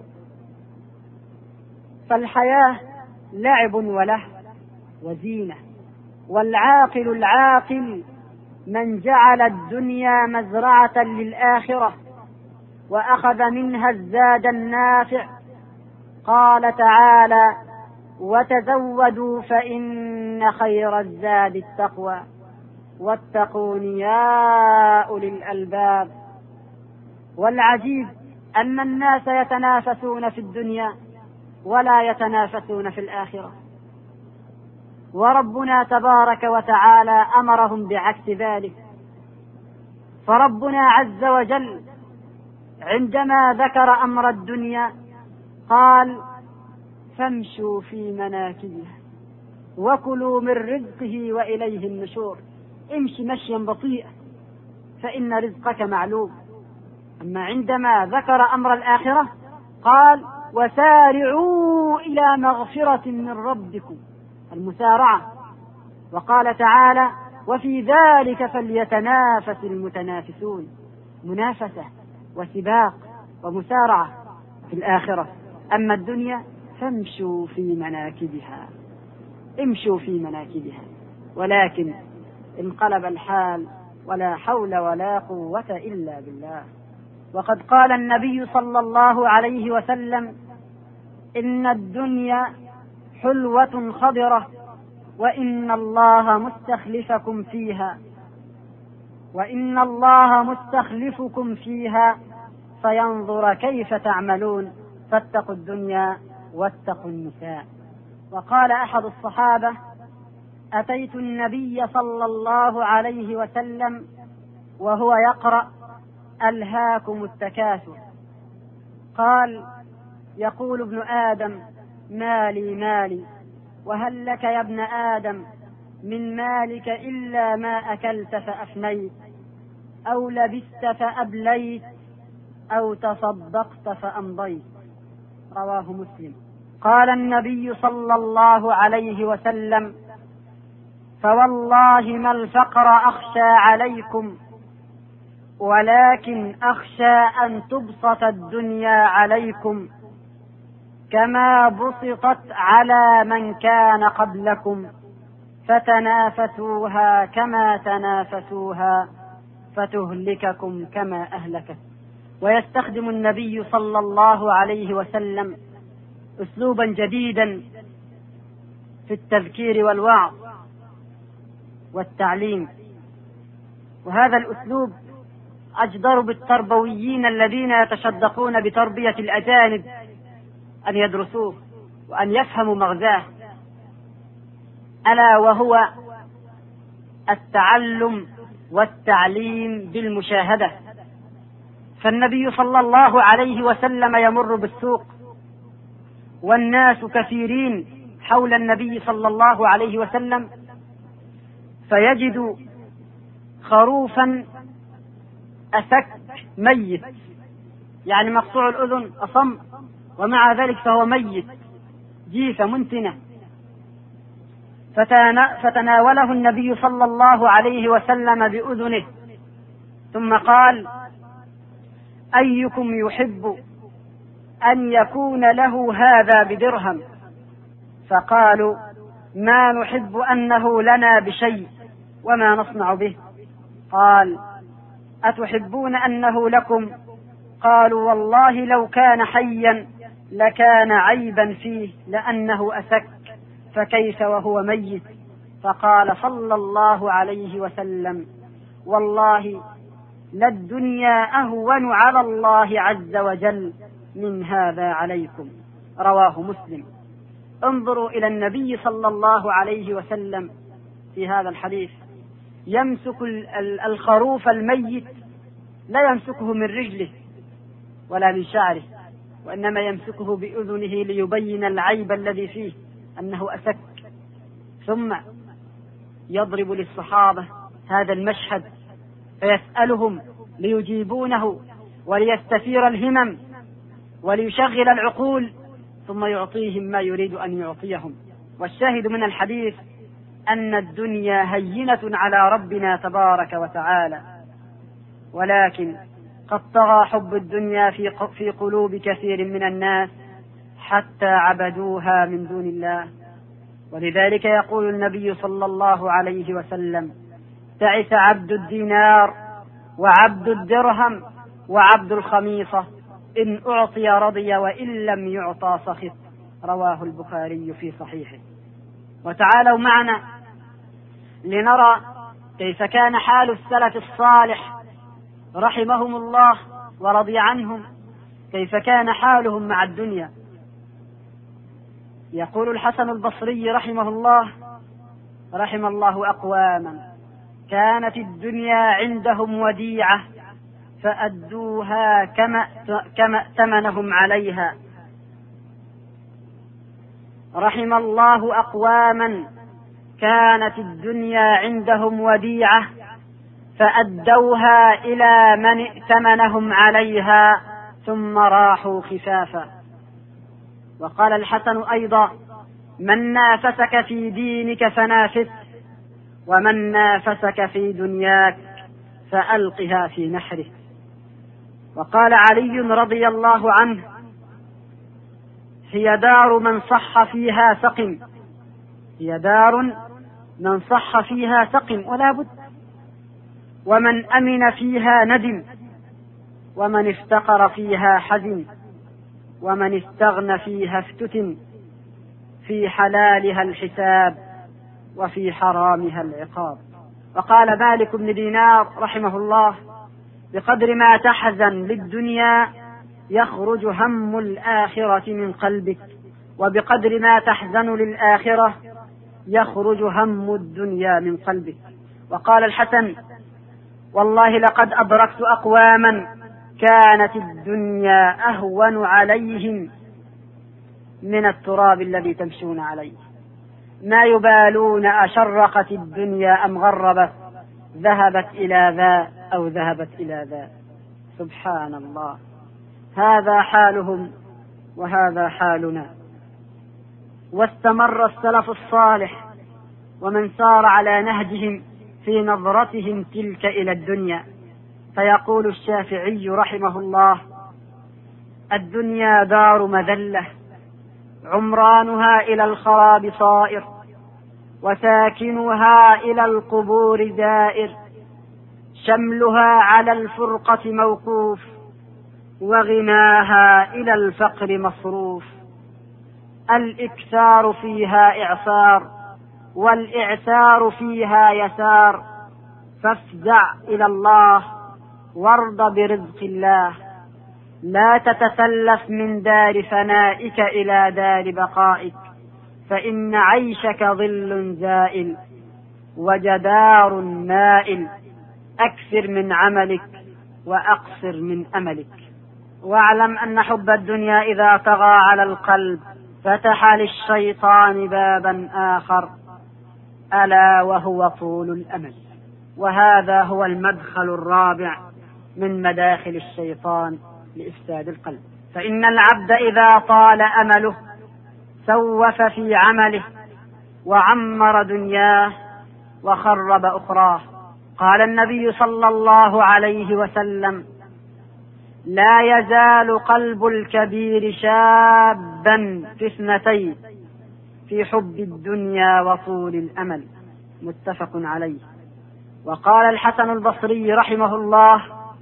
فالحياة لعب وله وزينة، والعاقل العاقل من جعل الدنيا مزرعة للآخرة وأخذ منها الزاد النافع. قال تعالى وتزودوا فإن خير الزاد التقوى واتقون يا أولي الألباب. والعجيب أن الناس يتنافسون في الدنيا ولا يتنافسون في الآخرة، وربنا تبارك وتعالى أمرهم بعكس ذلك. فربنا عز وجل عندما ذكر أمر الدنيا قال: فامشوا في مناكبها وكلوا من رزقه وإليه النشور. امشي مشيا بطيئا فإن رزقك معلوم. أما عندما ذكر أمر الآخرة قال: وسارعوا إلى مغفرة من ربكم، المسارعة. وقال تعالى: وفي ذلك فليتنافس المتنافسون، منافسة وسباق ومسارعة في الآخرة. أما الدنيا فامشوا في مناكبها، امشوا في مناكبها. ولكن انقلب الحال ولا حول ولا قوة إلا بالله. وقد قال النبي صلى الله عليه وسلم: إن الدنيا حلوة خضرة وإن الله مستخلفكم فيها، وإن الله مستخلفكم فيها فينظر كيف تعملون، فاتقوا الدنيا واتقوا النساء. وقال أحد الصحابة: أتيت النبي صلى الله عليه وسلم وهو يقرأ: ألهاكم التكاثر. قال: يقول ابن آدم: مالي مالي، وهل لك يا ابن آدم من مالك إلا ما أكلت فأفنيت، أو لبست فأبليت، أو تصدقت فأمضيت. رواه مسلم. قال النبي صلى الله عليه وسلم: فوالله ما الفقر أخشى عليكم، ولكن أخشى أن تبسط الدنيا عليكم كما بسطت على من كان قبلكم، فتنافسوها كما تنافسوها فتهلككم كما أهلكت. ويستخدم النبي صلى الله عليه وسلم أسلوبا جديدا في التذكير والوعظ والتعليم، وهذا الأسلوب أجدر بالتربويين الذين يتشدقون بتربية الأجانب أن يدرسوه وأن يفهموا مغزاه، ألا وهو التعلم والتعليم بالمشاهدة. فالنبي صلى الله عليه وسلم يمر بالسوق والناس كثيرين حول النبي صلى الله عليه وسلم، فيجد خروفا أسك ميت، يعني مقطوع الأذن أصم، ومع ذلك فهو ميت، جيفة منتنة. فتناوله النبي صلى الله عليه وسلم بأذنه ثم قال: أيكم يحب أن يكون له هذا بدرهم؟ فقالوا: ما نحب أنه لنا بشيء وما نصنع به. قال: أتحبون أنه لكم؟ قالوا: والله لو كان حيا لكان عيبا فيه لأنه أسك، فكيف وهو ميت؟ فقال صلى الله عليه وسلم: والله للدنيا أهون على الله عز وجل من هذا عليكم. رواه مسلم. انظروا إلى النبي صلى الله عليه وسلم في هذا الحديث، يمسك الخروف الميت، لا يمسكه من رجله ولا من شعره، وإنما يمسكه بأذنه ليبين العيب الذي فيه أنه أسك، ثم يضرب للصحابة هذا المشهد فيسألهم ليجيبونه وليستثير الهمم وليشغل العقول، ثم يعطيهم ما يريد أن يعطيهم. والشاهد من الحديث أن الدنيا هينة على ربنا تبارك وتعالى، ولكن قد طغى حب الدنيا في قلوب كثير من الناس حتى عبدوها من دون الله. ولذلك يقول النبي صلى الله عليه وسلم: تعس عبد الدينار وعبد الدرهم وعبد الخميصة، إن أعطي رضي وإن لم يعطى سخط. رواه البخاري في صحيحه. وتعالوا معنا لنرى كيف كان حال السلف الصالح رحمهم الله ورضي عنهم، كيف كان حالهم مع الدنيا. يقول الحسن البصري رحمه الله: رحم الله أقواما كانت الدنيا عندهم وديعة فأدوها كما ائتمنهم عليها. رحم الله أقواما كانت الدنيا عندهم وديعة فأدوها إلى من ائتمنهم عليها ثم راحوا خفافا. وقال الحسن أيضا: من نافسك في دينك فنافسه، ومن نافسك في دنياك فألقها في نحره. وقال علي رضي الله عنه: هي دار من صح فيها سقم، هي دار من صح فيها سقم ولا بد، ومن أمن فيها ندم، ومن افتقر فيها حزن، ومن استغنى فيها افتتن، في حلالها الحساب وفي حرامها العقاب. وقال مالك بن دينار رحمه الله: بقدر ما تحزن للدنيا يخرج هم الآخرة من قلبك، وبقدر ما تحزن للآخرة يخرج هم الدنيا من قلبك. وقال الحسن: والله لقد أدركت أقواما كانت الدنيا أهون عليهم من التراب الذي تمشون عليه، ما يبالون أشرقت الدنيا أم غربت، ذهبت إلى ذا أو ذهبت إلى ذا. سبحان الله، هذا حالهم وهذا حالنا. واستمر السلف الصالح ومن سار على نهجهم في نظرتهم تلك إلى الدنيا. فيقول الشافعي رحمه الله: الدنيا دار مذلة عمرانها إلى الخراب صائر، وساكنها إلى القبور دائر، شملها على الفرقة موقوف، وغناها إلى الفقر مصروف. الإكثار فيها إعسار، والإعسار فيها يسار، فافزع إلى الله وارض برزق الله، لا تتسلف من دار فنائك إلى دار بقائك، فإن عيشك ظل زائل وجدار مائل، أكثر من عملك وأقصر من أملك. واعلم أن حب الدنيا إذا طغى على القلب فتح للشيطان بابا آخر، ألا وهو طول الأمل. وهذا هو المدخل الرابع من مداخل الشيطان لإفساد القلب. فإن العبد إذا طال أمله سوف في عمله وعمر دنياه وخرب أخراه. قال النبي صلى الله عليه وسلم: لا يزال قلب الكبير شابا في اثنتين، في حب الدنيا وطول الأمل. متفق عليه. وقال الحسن البصري رحمه الله: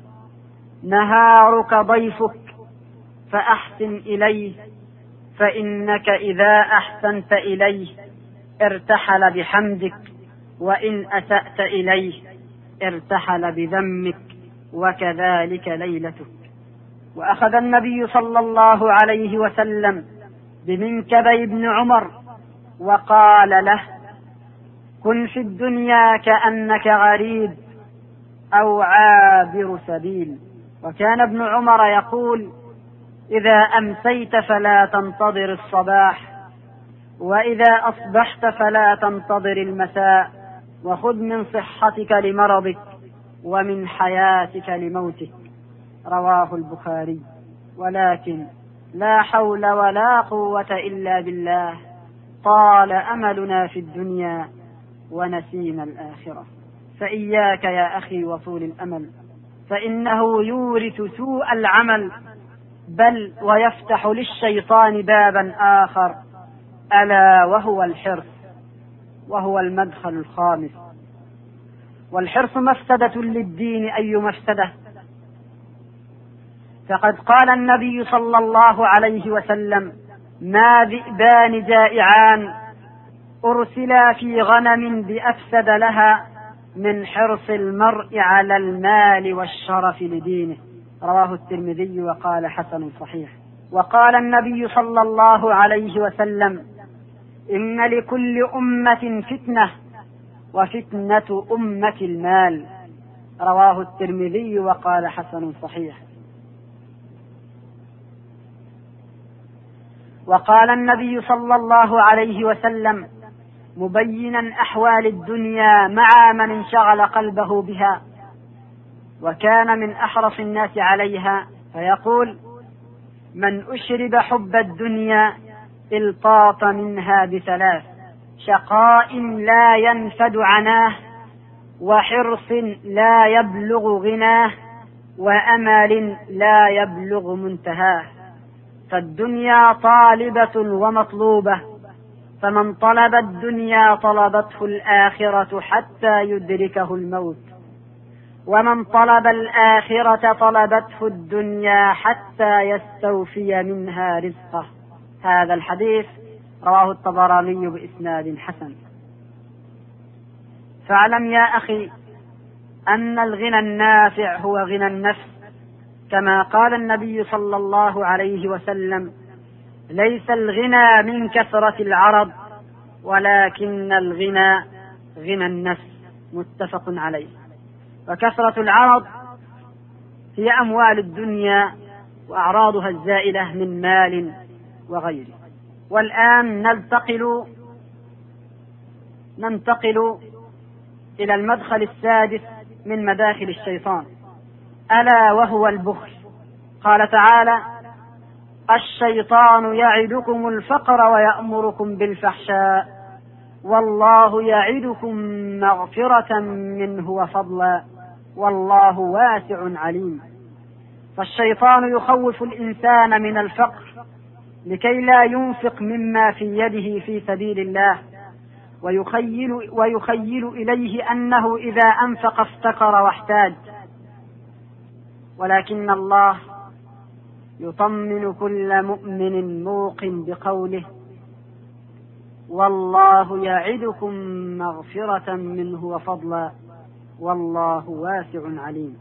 نهارك ضيفك فأحسن إليه، فإنك إذا أحسنت إليه ارتحل بحمدك، وإن أسأت إليه ارتحل بذمك، وكذلك ليلتك. وأخذ النبي صلى الله عليه وسلم بمنكبي ابن عمر وقال له: كن في الدنيا كأنك غريب أو عابر سبيل. وكان ابن عمر يقول: إذا أمسيت فلا تنتظر الصباح، وإذا أصبحت فلا تنتظر المساء، وخذ من صحتك لمرضك ومن حياتك لموتك. رواه البخاري. ولكن لا حول ولا قوة إلا بالله، طال أملنا في الدنيا ونسينا الآخرة. فإياك يا أخي وطول الأمل، فإنه يورث سوء العمل، بل ويفتح للشيطان بابا آخر، ألا وهو الحرص، وهو المدخل الخامس. والحرص مفسدة للدين أي مفسدة، فقد قال النبي صلى الله عليه وسلم: ما ذئبان جائعان أرسلا في غنم بأفسد لها من حرص المرء على المال والشرف لدينه. رواه الترمذي وقال حسن صحيح. وقال النبي صلى الله عليه وسلم: إن لكل أمة فتنة وفتنة أمة المال. رواه الترمذي وقال حسن صحيح. وقال النبي صلى الله عليه وسلم مبينا أحوال الدنيا مع من انشغل قلبه بها وكان من أحرص الناس عليها، فيقول: من أشرب حب الدنيا التاط منها بثلاث: شقاء لا ينفد عناه، وحرص لا يبلغ غناه، وأمل لا يبلغ منتهاه. فالدنيا طالبة ومطلوبة، فمن طلب الدنيا طلبته الآخرة حتى يدركه الموت، ومن طلب الآخرة طلبته الدنيا حتى يستوفي منها رزقه. هذا الحديث رواه الطبراني بإسناد حسن. فاعلم يا أخي أن الغنى النافع هو غنى النفس، كما قال النبي صلى الله عليه وسلم: ليس الغنى من كثرة العرض ولكن الغنى غنى النفس. متفق عليه. وكثرة العرض هي أموال الدنيا وأعراضها الزائلة من مال وغيره. والآن ننتقل إلى المدخل السادس من مداخل الشيطان، ألا وهو البخل. قال تعالى: الشيطان يعدكم الفقر ويأمركم بالفحشاء والله يعدكم مغفرة منه وفضلا والله واسع عليم. فالشيطان يخوف الإنسان من الفقر لكي لا ينفق مما في يده في سبيل الله، ويخيل إليه أنه إذا أنفق افتقر واحتاج. ولكن الله يطمن كل مؤمن موقن بقوله: والله يعدكم مغفرة منه وفضلا والله واسع عليم.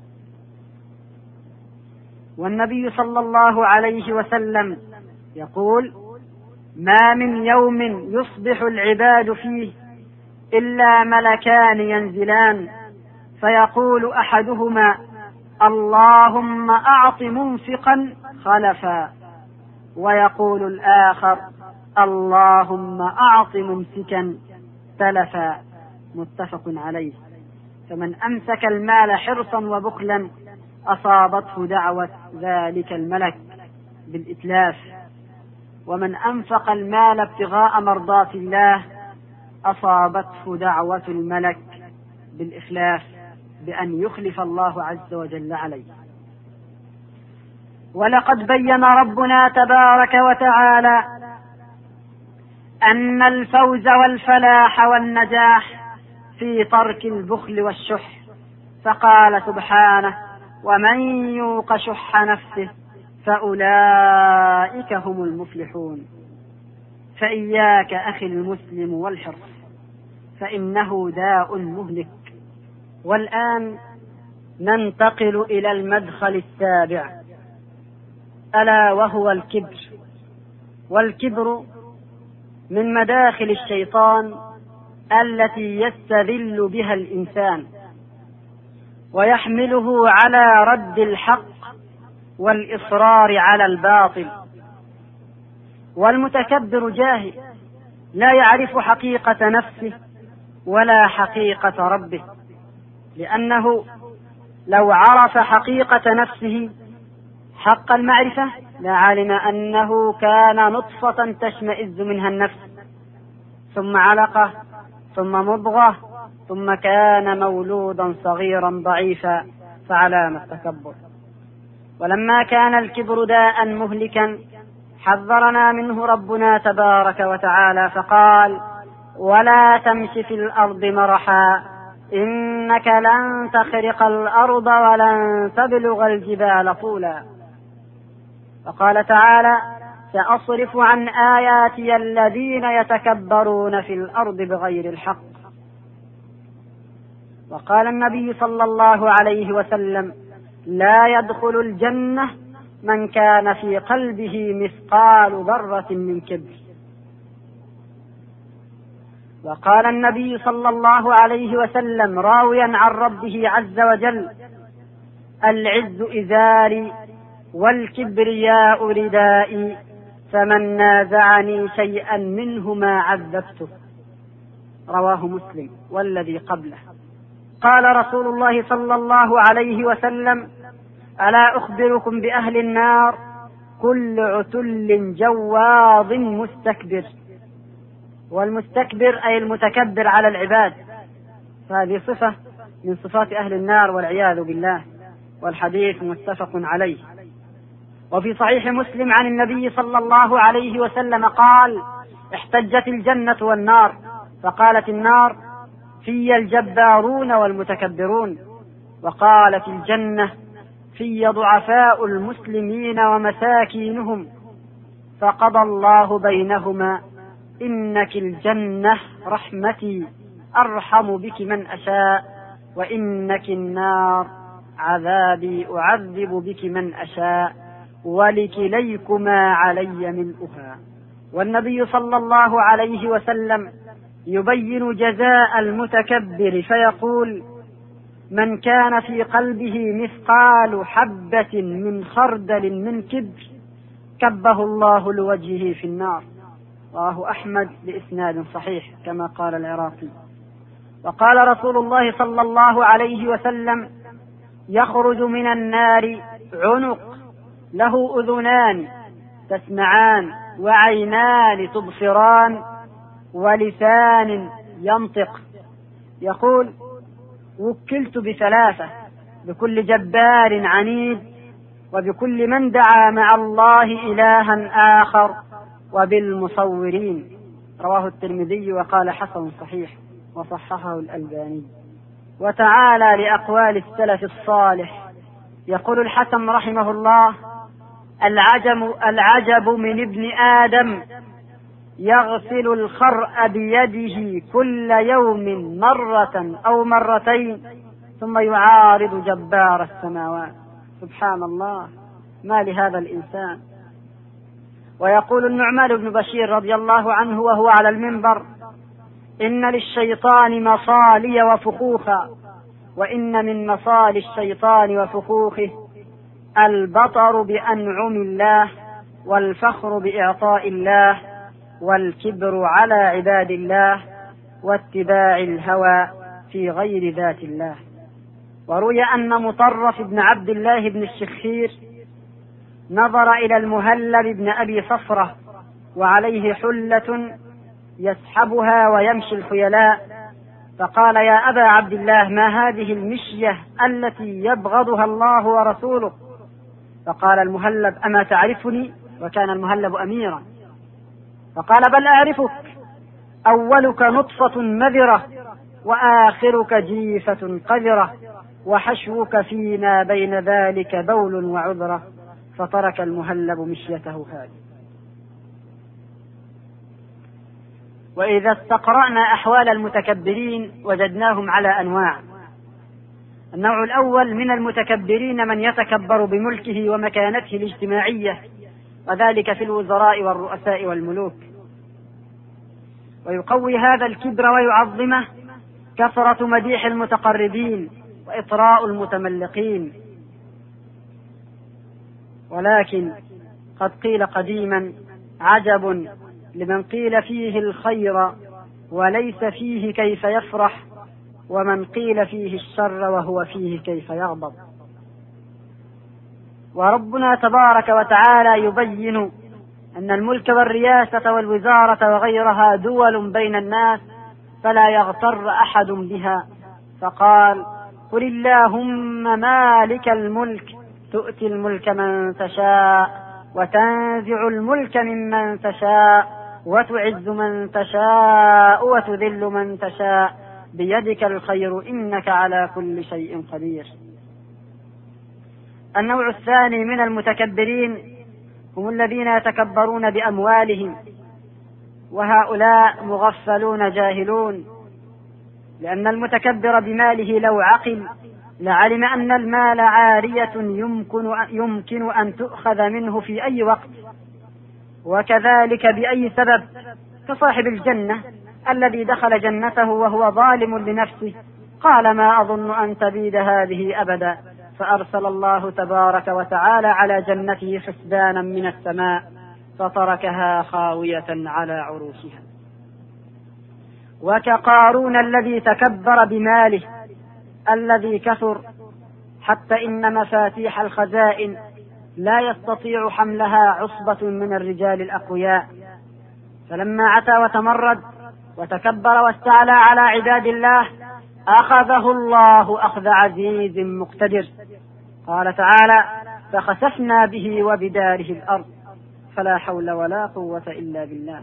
والنبي صلى الله عليه وسلم يقول: ما من يوم يصبح العباد فيه إلا ملكان ينزلان، فيقول أحدهما: اللهم أعط منفقا خلفا، ويقول الآخر: اللهم أعط ممسكا تلفا. متفق عليه. فمن أمسك المال حرصا وبخلا أصابته دعوة ذلك الملك بالإتلاف، ومن أنفق المال ابتغاء مرضات الله أصابته دعوة الملك بالإخلاف، بأن يخلف الله عز وجل عليه. ولقد بين ربنا تبارك وتعالى أن الفوز والفلاح والنجاح في ترك البخل والشح، فقال سبحانه: ومن يوق شح نفسه فأولئك هم المفلحون. فإياك أخي المسلم والحرص، فإنه داء مهلك. والآن ننتقل إلى المدخل السابع، ألا وهو الكبر. والكبر من مداخل الشيطان التي يستذل بها الإنسان ويحمله على رد الحق والإصرار على الباطل. والمتكبر جاهل لا يعرف حقيقة نفسه ولا حقيقة ربه، لأنه لو عرف حقيقة نفسه حق المعرفة لعلم أنه كان نطفة تشمئز منها النفس، ثم علقة، ثم مضغة، ثم كان مولودا صغيرا ضعيفا، فعلامة التكبر. ولما كان الكبر داء مهلكا حذرنا منه ربنا تبارك وتعالى فقال: ولا تمش في الأرض مرحا إنك لن تخرق الأرض ولن تبلغ الجبال طولا. وقال تعالى: سأصرف عن آياتي الذين يتكبرون في الأرض بغير الحق. وقال النبي صلى الله عليه وسلم: لا يدخل الجنة من كان في قلبه مثقال ذرة من كبر. وقال النبي صلى الله عليه وسلم راويا عن ربه عز وجل: العز إزاري والكبرياء ردائي، فمن نازعني شيئا منهما عذبته. رواه مسلم والذي قبله. قال رسول الله صلى الله عليه وسلم: ألا أخبركم بأهل النار؟ كل عتل جواظ مستكبر. والمستكبر أي المتكبر على العباد، فهذه صفة من صفات أهل النار والعياذ بالله، والحديث متفق عليه. وفي صحيح مسلم عن النبي صلى الله عليه وسلم قال: احتجت الجنة والنار، فقالت النار: في الجبارون والمتكبرون. وقالت الجنة: في ضعفاء المسلمين ومساكينهم، فقضى الله بينهما: إنك الجنة رحمتي أرحم بك من أشاء، وإنك النار عذابي أعذب بك من أشاء، ولكليكما علي ملؤها. والنبي صلى الله عليه وسلم يبين جزاء المتكبر فيقول: من كان في قلبه مثقال حبة من خردل من كبر كبه الله لوجهه في النار. رواه أحمد بإسناد صحيح كما قال العراقي. وقال رسول الله صلى الله عليه وسلم: يخرج من النار عنق له أذنان تسمعان، وعينان تبصران، ولسان ينطق. يقول: وكلت بثلاثة: بكل جبار عنيد، وبكل من دعا مع الله إلها آخر، وبالمصورين. رواه الترمذي وقال حسن صحيح، وصححه الألباني. وتعالى لأقوال السلف الصالح. يقول الحسن رحمه الله: العجب من ابن آدم يغسل الخرء بيده كل يوم مرة أو مرتين ثم يعارض جبار السماوات. سبحان الله، ما لهذا الإنسان. ويقول النعمان بن بشير رضي الله عنه وهو على المنبر: إن للشيطان مصالي وفخوخا، وإن من مصالي الشيطان وفخوخه البطر بأنعم الله، والفخر بإعطاء الله، والكبر على عباد الله، واتباع الهوى في غير ذات الله. وروي أن مطرف بن عبد الله بن الشخير نظر إلى المهلب بن أبي صفرة وعليه حلة يسحبها ويمشي الخيلاء، فقال: يا أبا عبد الله، ما هذه المشية التي يبغضها الله ورسوله؟ فقال المهلب: أما تعرفني؟ وكان المهلب أميرا. فقال: بل أعرفك، أولك نطفة مذرة، وآخرك جيفة قذرة، وحشوك فيما بين ذلك بول وعذرة. فترك المهلب مشيته هذه. وإذا استقرأنا أحوال المتكبرين وجدناهم على أنواع. النوع الأول من المتكبرين من يتكبر بملكه ومكانته الاجتماعية، وذلك في الوزراء والرؤساء والملوك، ويقوي هذا الكبر ويعظمه كثرة مديح المتقربين وإطراء المتملقين. ولكن قد قيل قديما: عجب لمن قيل فيه الخير وليس فيه كيف يفرح، ومن قيل فيه الشر وهو فيه كيف يغضب. وربنا تبارك وتعالى يبين أن الملك والرياسة والوزارة وغيرها دول بين الناس، فلا يغتر أحد بها، فقال: قل اللهم مالك الملك تؤتي الملك من تشاء، وتنزع الملك ممن تشاء، وتعز من تشاء، وتذل من تشاء، بيدك الخير إنك على كل شيء قدير. النوع الثاني من المتكبرين هم الذين يتكبرون بأموالهم، وهؤلاء مغفلون جاهلون، لأن المتكبر بماله لو عقل لعلم أن المال عارية يمكن أن تؤخذ منه في أي وقت، وكذلك بأي سبب، كصاحب الجنة الذي دخل جنته وهو ظالم لنفسه قال ما أظن أن تبيد هذه أبدا، فأرسل الله تبارك وتعالى على جنته حسبانا من السماء فتركها خاوية على عروشها. وكقارون الذي تكبر بماله الذي كثر حتى إن مفاتيح الخزائن لا يستطيع حملها عصبة من الرجال الأقوياء، فلما عتى وتمرد وتكبر واستعلى على عباد الله أخذه الله أخذ عزيز مقتدر. قال تعالى فخسفنا به وبداره الأرض فلا حول ولا قوة إلا بالله.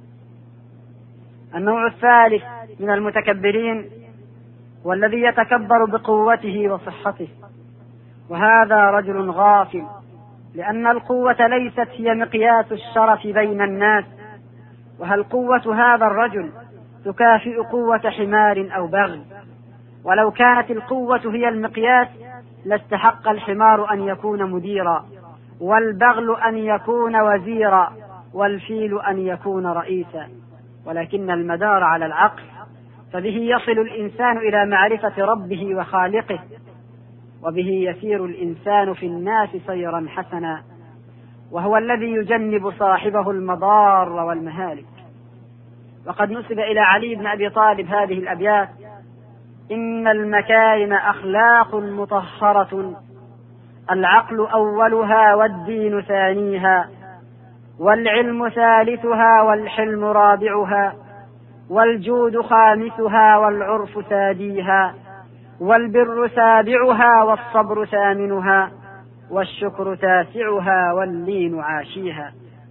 النوع الثالث من المتكبرين والذي يتكبر بقوته وصحته، وهذا رجل غافل، لأن القوة ليست هي مقياس الشرف بين الناس، وهل قوة هذا الرجل تكافئ قوة حمار أو بغل؟ ولو كانت القوة هي المقياس لاستحق الحمار أن يكون مديرا، والبغل أن يكون وزيرا، والفيل أن يكون رئيسا، ولكن المدار على العقل، فبه يصل الإنسان إلى معرفة ربه وخالقه، وبه يسير الإنسان في الناس سيرا حسنا، وهو الذي يجنب صاحبه المضار والمهالك. وقد نسب إلى علي بن أبي طالب هذه الأبيات: إن المكارم أخلاق مطهرة، العقل أولها والدين ثانيها، والعلم ثالثها والحلم رابعها، والجود خامسها والعرف ساديها، والبر سابعها والصبر ثامنها، والشكر تاسعها واللين عاشيها.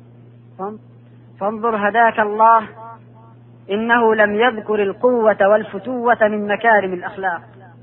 فانظر هداك الله، إنه لم يذكر القوة والفتوة من مكارم الأخلاق،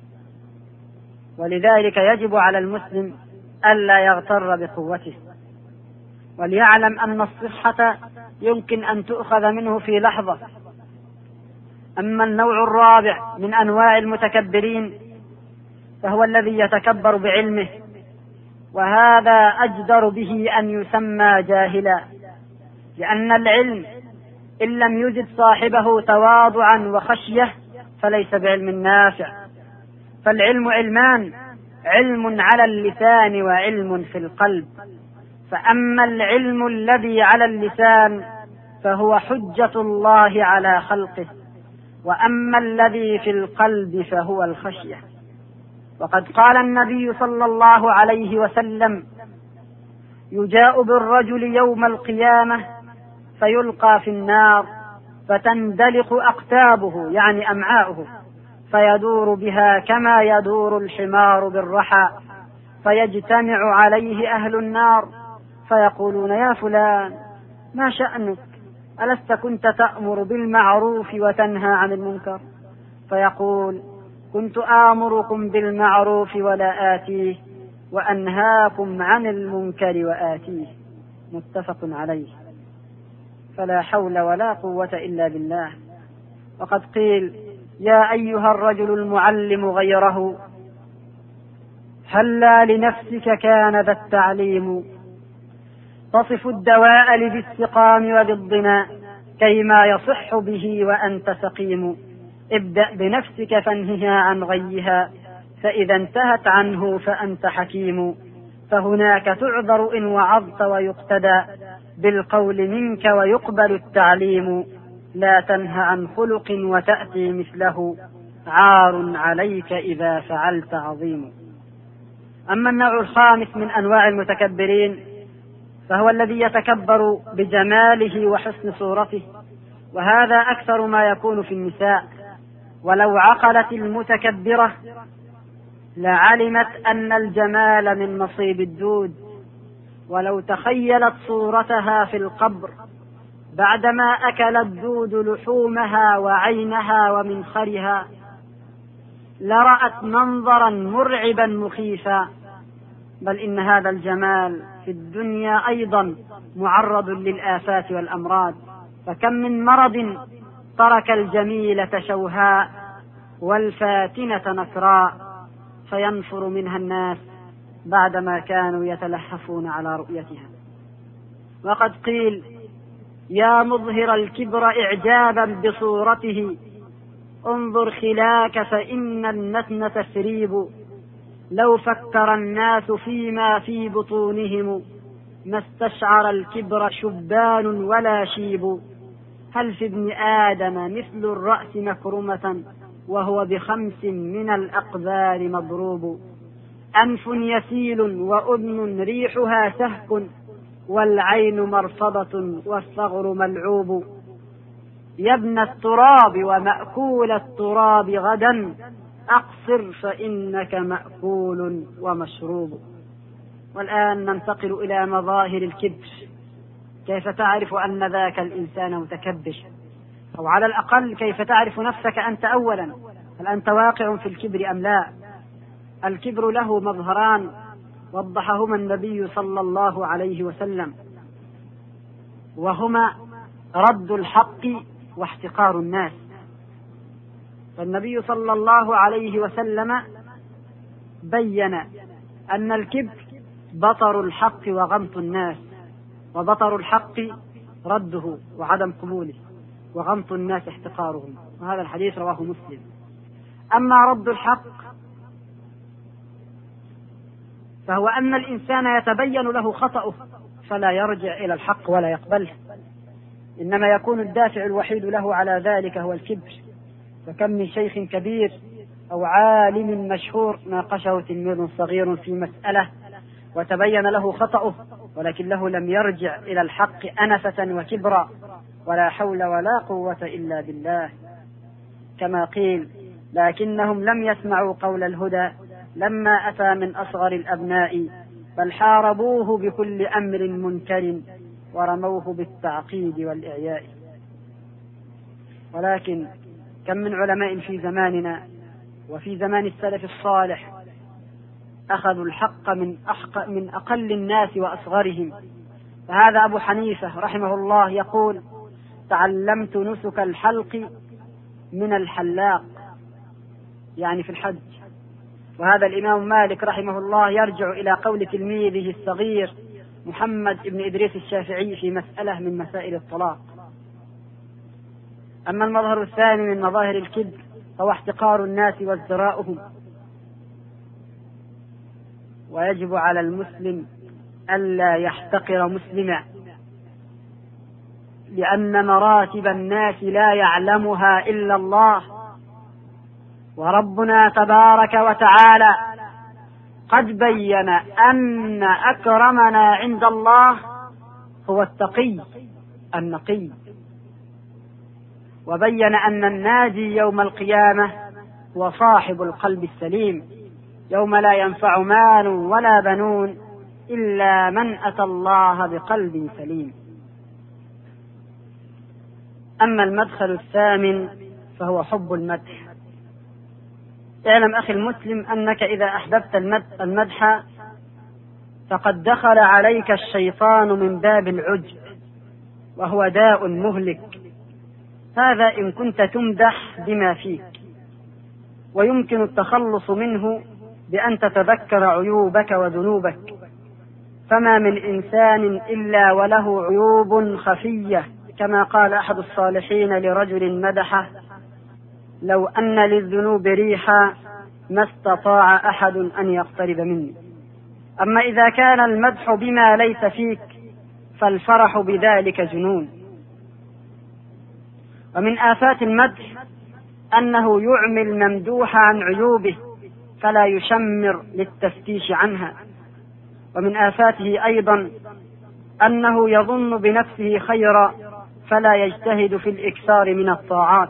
ولذلك يجب على المسلم ألا يغتر بقوته، وليعلم أن الصحة يمكن أن تؤخذ منه في لحظة. أما النوع الرابع من أنواع المتكبرين فهو الذي يتكبر بعلمه، وهذا أجدر به أن يسمى جاهلا، لأن العلم إن لم يجد صاحبه تواضعا وخشية فليس بعلم نافع. فالعلم علمان: علم على اللسان وعلم في القلب. فأما العلم الذي على اللسان فهو حجة الله على خلقه، وأما الذي في القلب فهو الخشية. وقد قال النبي صلى الله عليه وسلم: يجاء بالرجل يوم القيامة فيلقى في النار فتندلق أقتابه يعني أمعاؤه، فيدور بها كما يدور الحمار بالرحى، فيجتمع عليه أهل النار فيقولون: يا فلان ما شأنك؟ ألست كنت تأمر بالمعروف وتنهى عن المنكر؟ فيقول: كنت آمركم بالمعروف ولا آتيه، وأنهاكم عن المنكر وآتيه. متفق عليه. فلا حول ولا قوة إلا بالله. وقد قيل: يا أيها الرجل المعلم غيره، هلا لنفسك كان ذا التعليم، تصف الدواء لذي السقام وبالضنا، كيما يصح به وأنت سقيم. ابدأ بنفسك فانهها عن غيها، فإذا انتهت عنه فأنت حكيم. فهناك تعذر إن وعظت ويقتدى بالقول منك ويقبل التعليم. لا تنه عن خلق وتأتي مثله، عار عليك إذا فعلت عظيم. أما النوع الخامس من أنواع المتكبرين فهو الذي يتكبر بجماله وحسن صورته، وهذا أكثر ما يكون في النساء. ولو عقلت المتكبرة لعلمت أن الجمال من نصيب الدود، ولو تخيلت صورتها في القبر بعدما أكل الدود لحومها وعينها ومنخرها لرأت منظرا مرعبا مخيفا. بل إن هذا الجمال في الدنيا أيضا معرض للآفات والأمراض، فكم من مرض ترك الجميلة شوهاء، والفاتنة نكراء فينفر منها الناس بعدما كانوا يتلهفون على رؤيتها. وقد قيل: يا مظهر الكبر إعجابا بصورته، انظر خلاك فإن النتن تسريب. لو فكر الناس فيما في بطونهم ما استشعر الكبر شبان ولا شيب. هل في ابن آدم مثل الرأس مكرمة وهو ب5 من الأقذار مضروب. أنف يسيل وأذن ريحها سهك والعين مرصدة والثغر ملعوب. يا ابن التراب ومأكول التراب غدا أقصر فإنك مأكول ومشروب. والآن ننتقل إلى مظاهر الكبر. كيف تعرف أن ذاك الإنسان متكبر؟ أو على الأقل كيف تعرف نفسك أنت أولا؟ هل أنت واقع في الكبر أم لا؟ الكبر له مظهران وضحهما النبي صلى الله عليه وسلم، وهما رد الحق واحتقار الناس. فالنبي صلى الله عليه وسلم بين أن الكبر بطر الحق وغمط الناس، وبطر الحق رده وعدم قبوله، وغمط الناس احتقارهم، وهذا الحديث رواه مسلم. أما رد الحق فهو أن الإنسان يتبين له خطأه فلا يرجع إلى الحق ولا يقبله، إنما يكون الدافع الوحيد له على ذلك هو الكبر. فكم من شيخ كبير أو عالم مشهور ناقشه تلميذ صغير في مسألة وتبين له خطأه ولكنه لم يرجع إلى الحق أنفة وكبرا، ولا حول ولا قوة إلا بالله. كما قيل: لكنهم لم يسمعوا قول الهدى لما أتى من أصغر الأبناء، بل حاربوه بكل أمر منكر ورموه بالتعقيد والإعياء. ولكن كم من علماء في زماننا وفي زمان السلف الصالح أخذوا الحق من أقل الناس وأصغرهم. فهذا أبو حنيفة رحمه الله يقول: تعلمت نسك الحلق من الحلاق، يعني في الحج. وهذا الإمام مالك رحمه الله يرجع إلى قول تلميذه الصغير محمد بن إدريس الشافعي في مسألة من مسائل الطلاق. أما المظهر الثاني من مظاهر الكبر فهو احتقار الناس وازدراؤهم. ويجب على المسلم ألا يحتقر مسلما، لأن مراتب الناس لا يعلمها إلا الله، وربنا تبارك وتعالى قد بين أن أكرمنا عند الله هو التقي النقي، وبين أن الناجي يوم القيامة هو صاحب القلب السليم، يوم لا ينفع مال ولا بنون إلا من أتى الله بقلب سليم. أما المدخل الثامن فهو حب المدح. اعلم أخي المسلم أنك إذا أحببت المدح فقد دخل عليك الشيطان من باب العجب، وهو داء مهلك. هذا إن كنت تمدح بما فيك، ويمكن التخلص منه بأن تتذكر عيوبك وذنوبك. فما من إنسان إلا وله عيوب خفية، كما قال أحد الصالحين لرجل مدحه: لو أن للذنوب ريحا ما استطاع أحد أن يقترب مني. أما إذا كان المدح بما ليس فيك فالفرح بذلك جنون. ومن آفات المدح أنه يعمي الممدوح عن عيوبه فلا يشمر للتفتيش عنها. ومن آفاته أيضا أنه يظن بنفسه خيرا فلا يجتهد في الإكثار من الطاعات.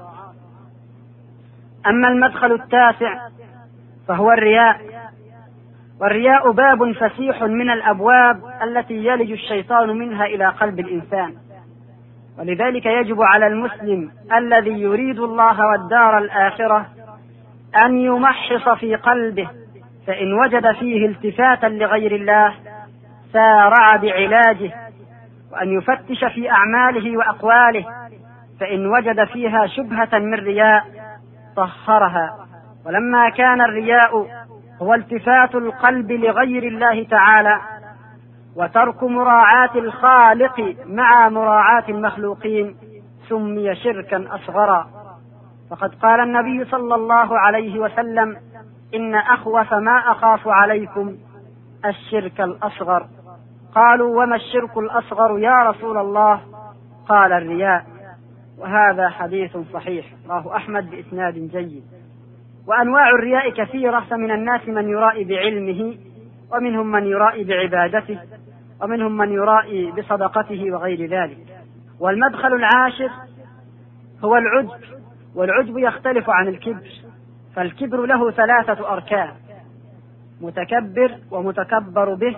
أما المدخل التاسع فهو الرياء. والرياء باب فسيح من الأبواب التي يلج الشيطان منها إلى قلب الإنسان، ولذلك يجب على المسلم الذي يريد الله والدار الآخرة أن يمحص في قلبه، فإن وجد فيه التفاتا لغير الله سارع بعلاجه، وأن يفتش في أعماله وأقواله، فإن وجد فيها شبهة من رياء طهرها. ولما كان الرياء هو التفات القلب لغير الله تعالى وترك مراعاة الخالق مع مراعاة المخلوقين سمي شركا أصغرا. فقد قال النبي صلى الله عليه وسلم: إن أخوف ما أخاف عليكم الشرك الأصغر. قالوا: وما الشرك الأصغر يا رسول الله؟ قال: الرياء. وهذا حديث صحيح رواه أحمد بإسناد جيد. وأنواع الرياء كثيرة، فمن الناس من يرائي بعلمه، ومنهم من يرائي بعبادته، ومنهم من يرائي بصدقته وغير ذلك. والمدخل العاشر هو العجب، والعجب يختلف عن الكبر، فالكبر له 3 أركان: متكبر ومتكبر به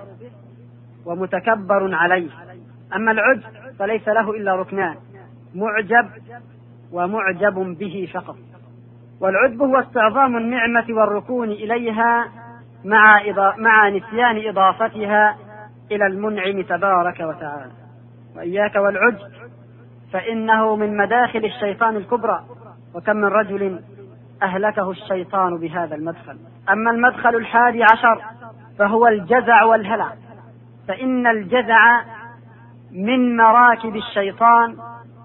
ومتكبر عليه. أما العجب فليس له إلا ركنان: معجب ومعجب به فقط. والعجب هو استعظام النعمة والركون إليها مع نسيان إضافتها إلى المنعم تبارك وتعالى. وإياك والعجب، فإنه من مداخل الشيطان الكبرى، وكم من رجل أهلكه الشيطان بهذا المدخل. أما المدخل 11 فهو الجزع والهلع، فإن الجزع من مراكب الشيطان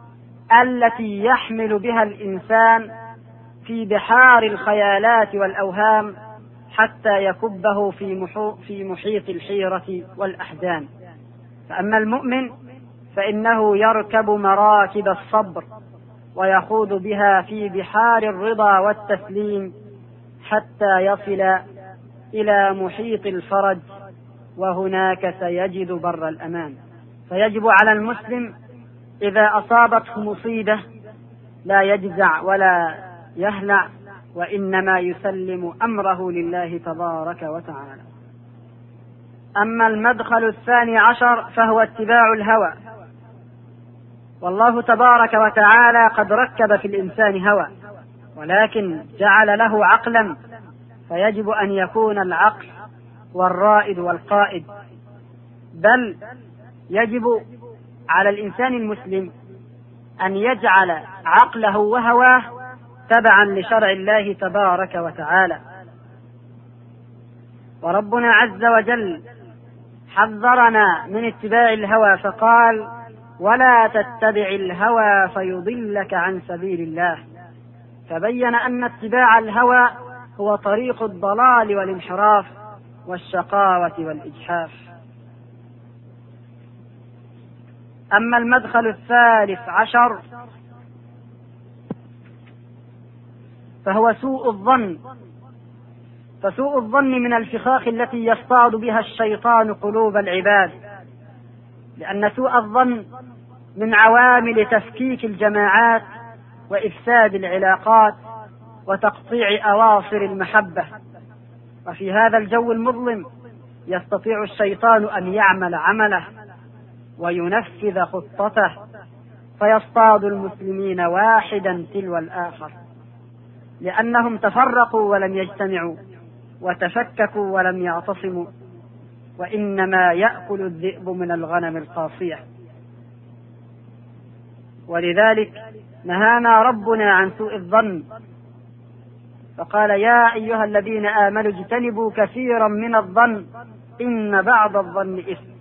التي يحمل بها الإنسان في بحار الخيالات والأوهام حتى يكبه في محيط الحيرة والأحزان. فأما المؤمن فإنه يركب مراكب الصبر ويخوض بها في بحار الرضا والتسليم حتى يصل إلى محيط الفرج، وهناك سيجد بر الأمان. فيجب على المسلم إذا أصابته مصيبة لا يجزع ولا يهلع، وإنما يسلم أمره لله تبارك وتعالى. أما المدخل 12 فهو اتباع الهوى. والله تبارك وتعالى قد ركب في الإنسان هوى، ولكن جعل له عقلا، فيجب أن يكون العقل والرائد والقائد. بل يجب على الإنسان المسلم أن يجعل عقله وهواه تبعا لشرع الله تبارك وتعالى. وربنا عز وجل حذرنا من اتباع الهوى فقال: ولا تتبع الهوى فيضلك عن سبيل الله. فبين أن اتباع الهوى هو طريق الضلال والانحراف والشقاوة والإجحاف. أما المدخل 13 فهو سوء الظن. فسوء الظن من الفخاخ التي يصطاد بها الشيطان قلوب العباد، لأن سوء الظن من عوامل تفكيك الجماعات وإفساد العلاقات وتقطيع أواصر المحبة. وفي هذا الجو المظلم يستطيع الشيطان أن يعمل عمله وينفذ خطته، فيصطاد المسلمين واحدا تلو الآخر، لأنهم تفرقوا ولم يجتمعوا، وتفككوا ولم يعتصموا، وإنما يأكل الذئب من الغنم القاصية. ولذلك نهانا ربنا عن سوء الظن، فقال: يا أيها الذين آمنوا اجتنبوا كثيرا من الظن إن بعض الظن إثم.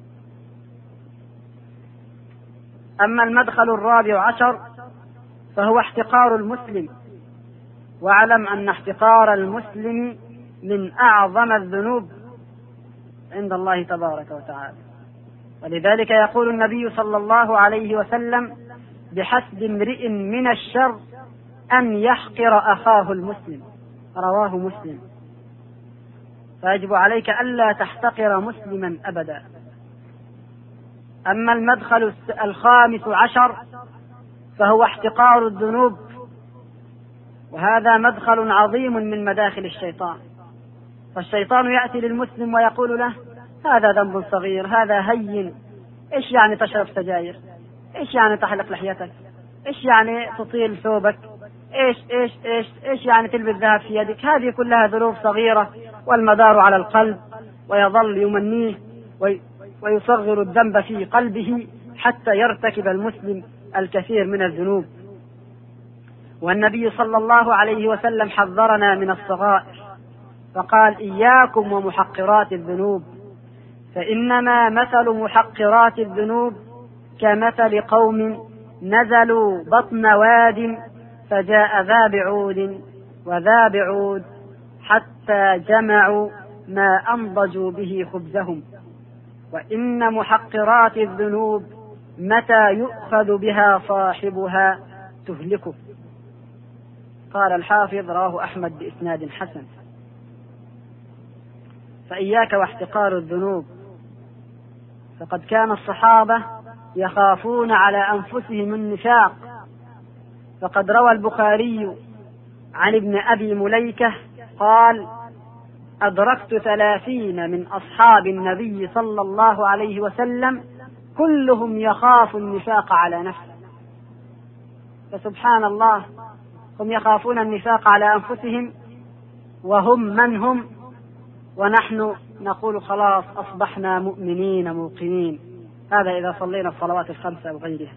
أما المدخل 14 فهو احتقار المسلم. واعلم أن احتقار المسلم من أعظم الذنوب عند الله تبارك وتعالى. ولذلك يقول النبي صلى الله عليه وسلم: بحسب امرئ من الشر أن يحقر أخاه المسلم. رواه مسلم. فيجب عليك ألا تحتقر مسلما أبدا. أما المدخل 15 فهو احتقار الذنوب، وهذا مدخل عظيم من مداخل الشيطان. فالشيطان يأتي للمسلم ويقول له: هذا ذنب صغير، هذا هين، إيش يعني تشرب سجاير؟ إيش يعني تحلق لحيتك؟ إيش يعني تطيل ثوبك؟ إيش يعني تلبس ذهب في يدك؟ هذه كلها ذنوب صغيرة، والمدار على القلب، ويظل يمنيه ويصغر الذنب في قلبه حتى يرتكب المسلم الكثير من الذنوب. والنبي صلى الله عليه وسلم حذرنا من الصغائر فقال: إياكم ومحقرات الذنوب، فإنما مثل محقرات الذنوب كمثل قوم نزلوا بطن واد فجاء ذا بعود وذا بعود حتى جمعوا ما أنضجوا به خبزهم، وإن محقرات الذنوب متى يؤخذ بها صاحبها تهلكه. قال الحافظ: رواه أحمد بإسناد حسن. فإياك واحتقار الذنوب، فقد كان الصحابة يخافون على أنفسهم النفاق، فقد روى البخاري عن ابن أبي مليكة قال: أدركت 30 من أصحاب النبي صلى الله عليه وسلم كلهم يخاف النفاق على نفسه. فسبحان الله، هم يخافون النفاق على أنفسهم وهم من هم، ونحن نقول خلاص أصبحنا مؤمنين موقنين. هذا إذا صلينا الصلوات الخمسة وغيرها.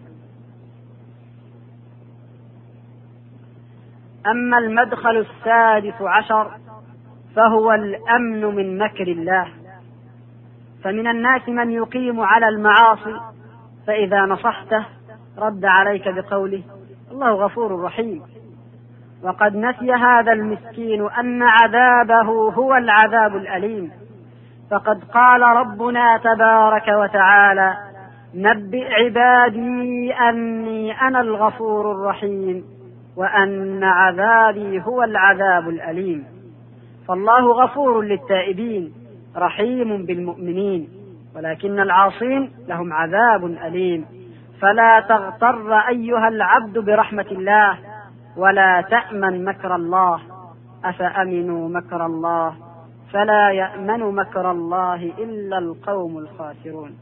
أما المدخل السادس عشر فهو الأمن من مكر الله. فمن الناس من يقيم على المعاصي فإذا نصحته رد عليك بقوله: الله غفور رحيم. وقد نسي هذا المسكين أن عذابه هو العذاب الأليم، فقد قال ربنا تبارك وتعالى: نبئ عبادي أني أنا الغفور الرحيم وأن عذابي هو العذاب الأليم. فالله غفور للتائبين رحيم بالمؤمنين، ولكن العاصين لهم عذاب أليم. فلا تغتر أيها العبد برحمة الله، ولا تأمن مكر الله. أفأمنوا مكر الله فلا يأمن مكر الله إلا القوم الخاسرون.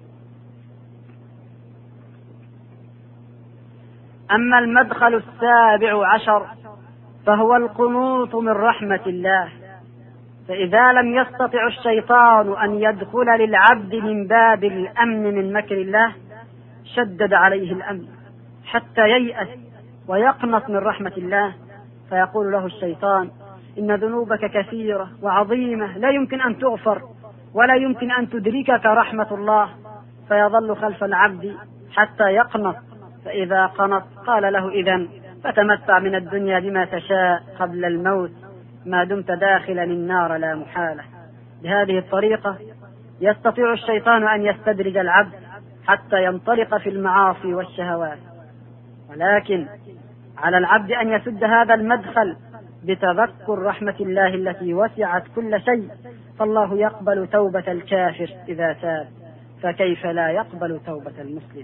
أما المدخل السابع عشر فهو القنوط من رحمة الله. فإذا لم يستطع الشيطان أن يدخل للعبد من باب الأمن من مكر الله شدد عليه الأمن حتى ييأس ويقنط من رحمة الله، فيقول له الشيطان: إن ذنوبك كثيرة وعظيمة لا يمكن أن تغفر ولا يمكن أن تدركك رحمة الله، فيظل خلف العبد حتى يقنط. فإذا قنط قال له: إذن فتمتع من الدنيا بما تشاء قبل الموت ما دمت داخلا النار لا محالة. بهذه الطريقة يستطيع الشيطان أن يستدرج العبد حتى ينطلق في المعاصي والشهوات، ولكن على العبد أن يسد هذا المدخل بتذكر رحمة الله التي وسعت كل شيء. فالله يقبل توبة الكافر إذا تاب، فكيف لا يقبل توبة المسلم؟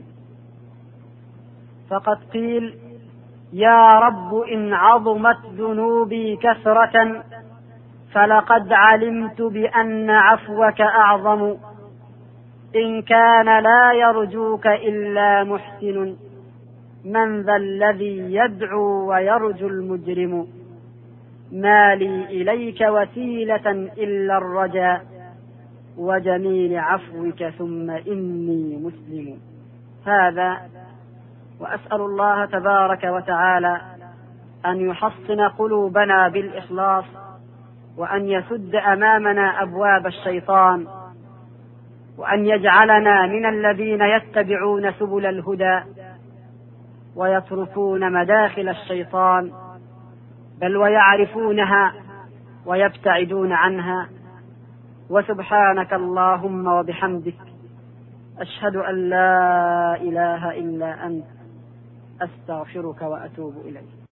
فقد قيل: يا رب إن عظمت ذنوبي كثرة فلقد علمت بأن عفوك أعظم، إن كان لا يرجوك إلا محسن، من ذا الذي يدعو ويرجو المجرم، ما لي إليك وسيلة إلا الرجاء، وجميل عفوك ثم إني مسلم. هذا، وأسأل الله تبارك وتعالى أن يحصن قلوبنا بالإخلاص، وأن يسد أمامنا أبواب الشيطان، وأن يجعلنا من الذين يتبعون سبل الهدى ويتركون مداخل الشيطان، بل ويعرفونها ويبتعدون عنها. وسبحانك اللهم وبحمدك، أشهد أن لا إله إلا أنت، أستغفرك وأتوب إليك.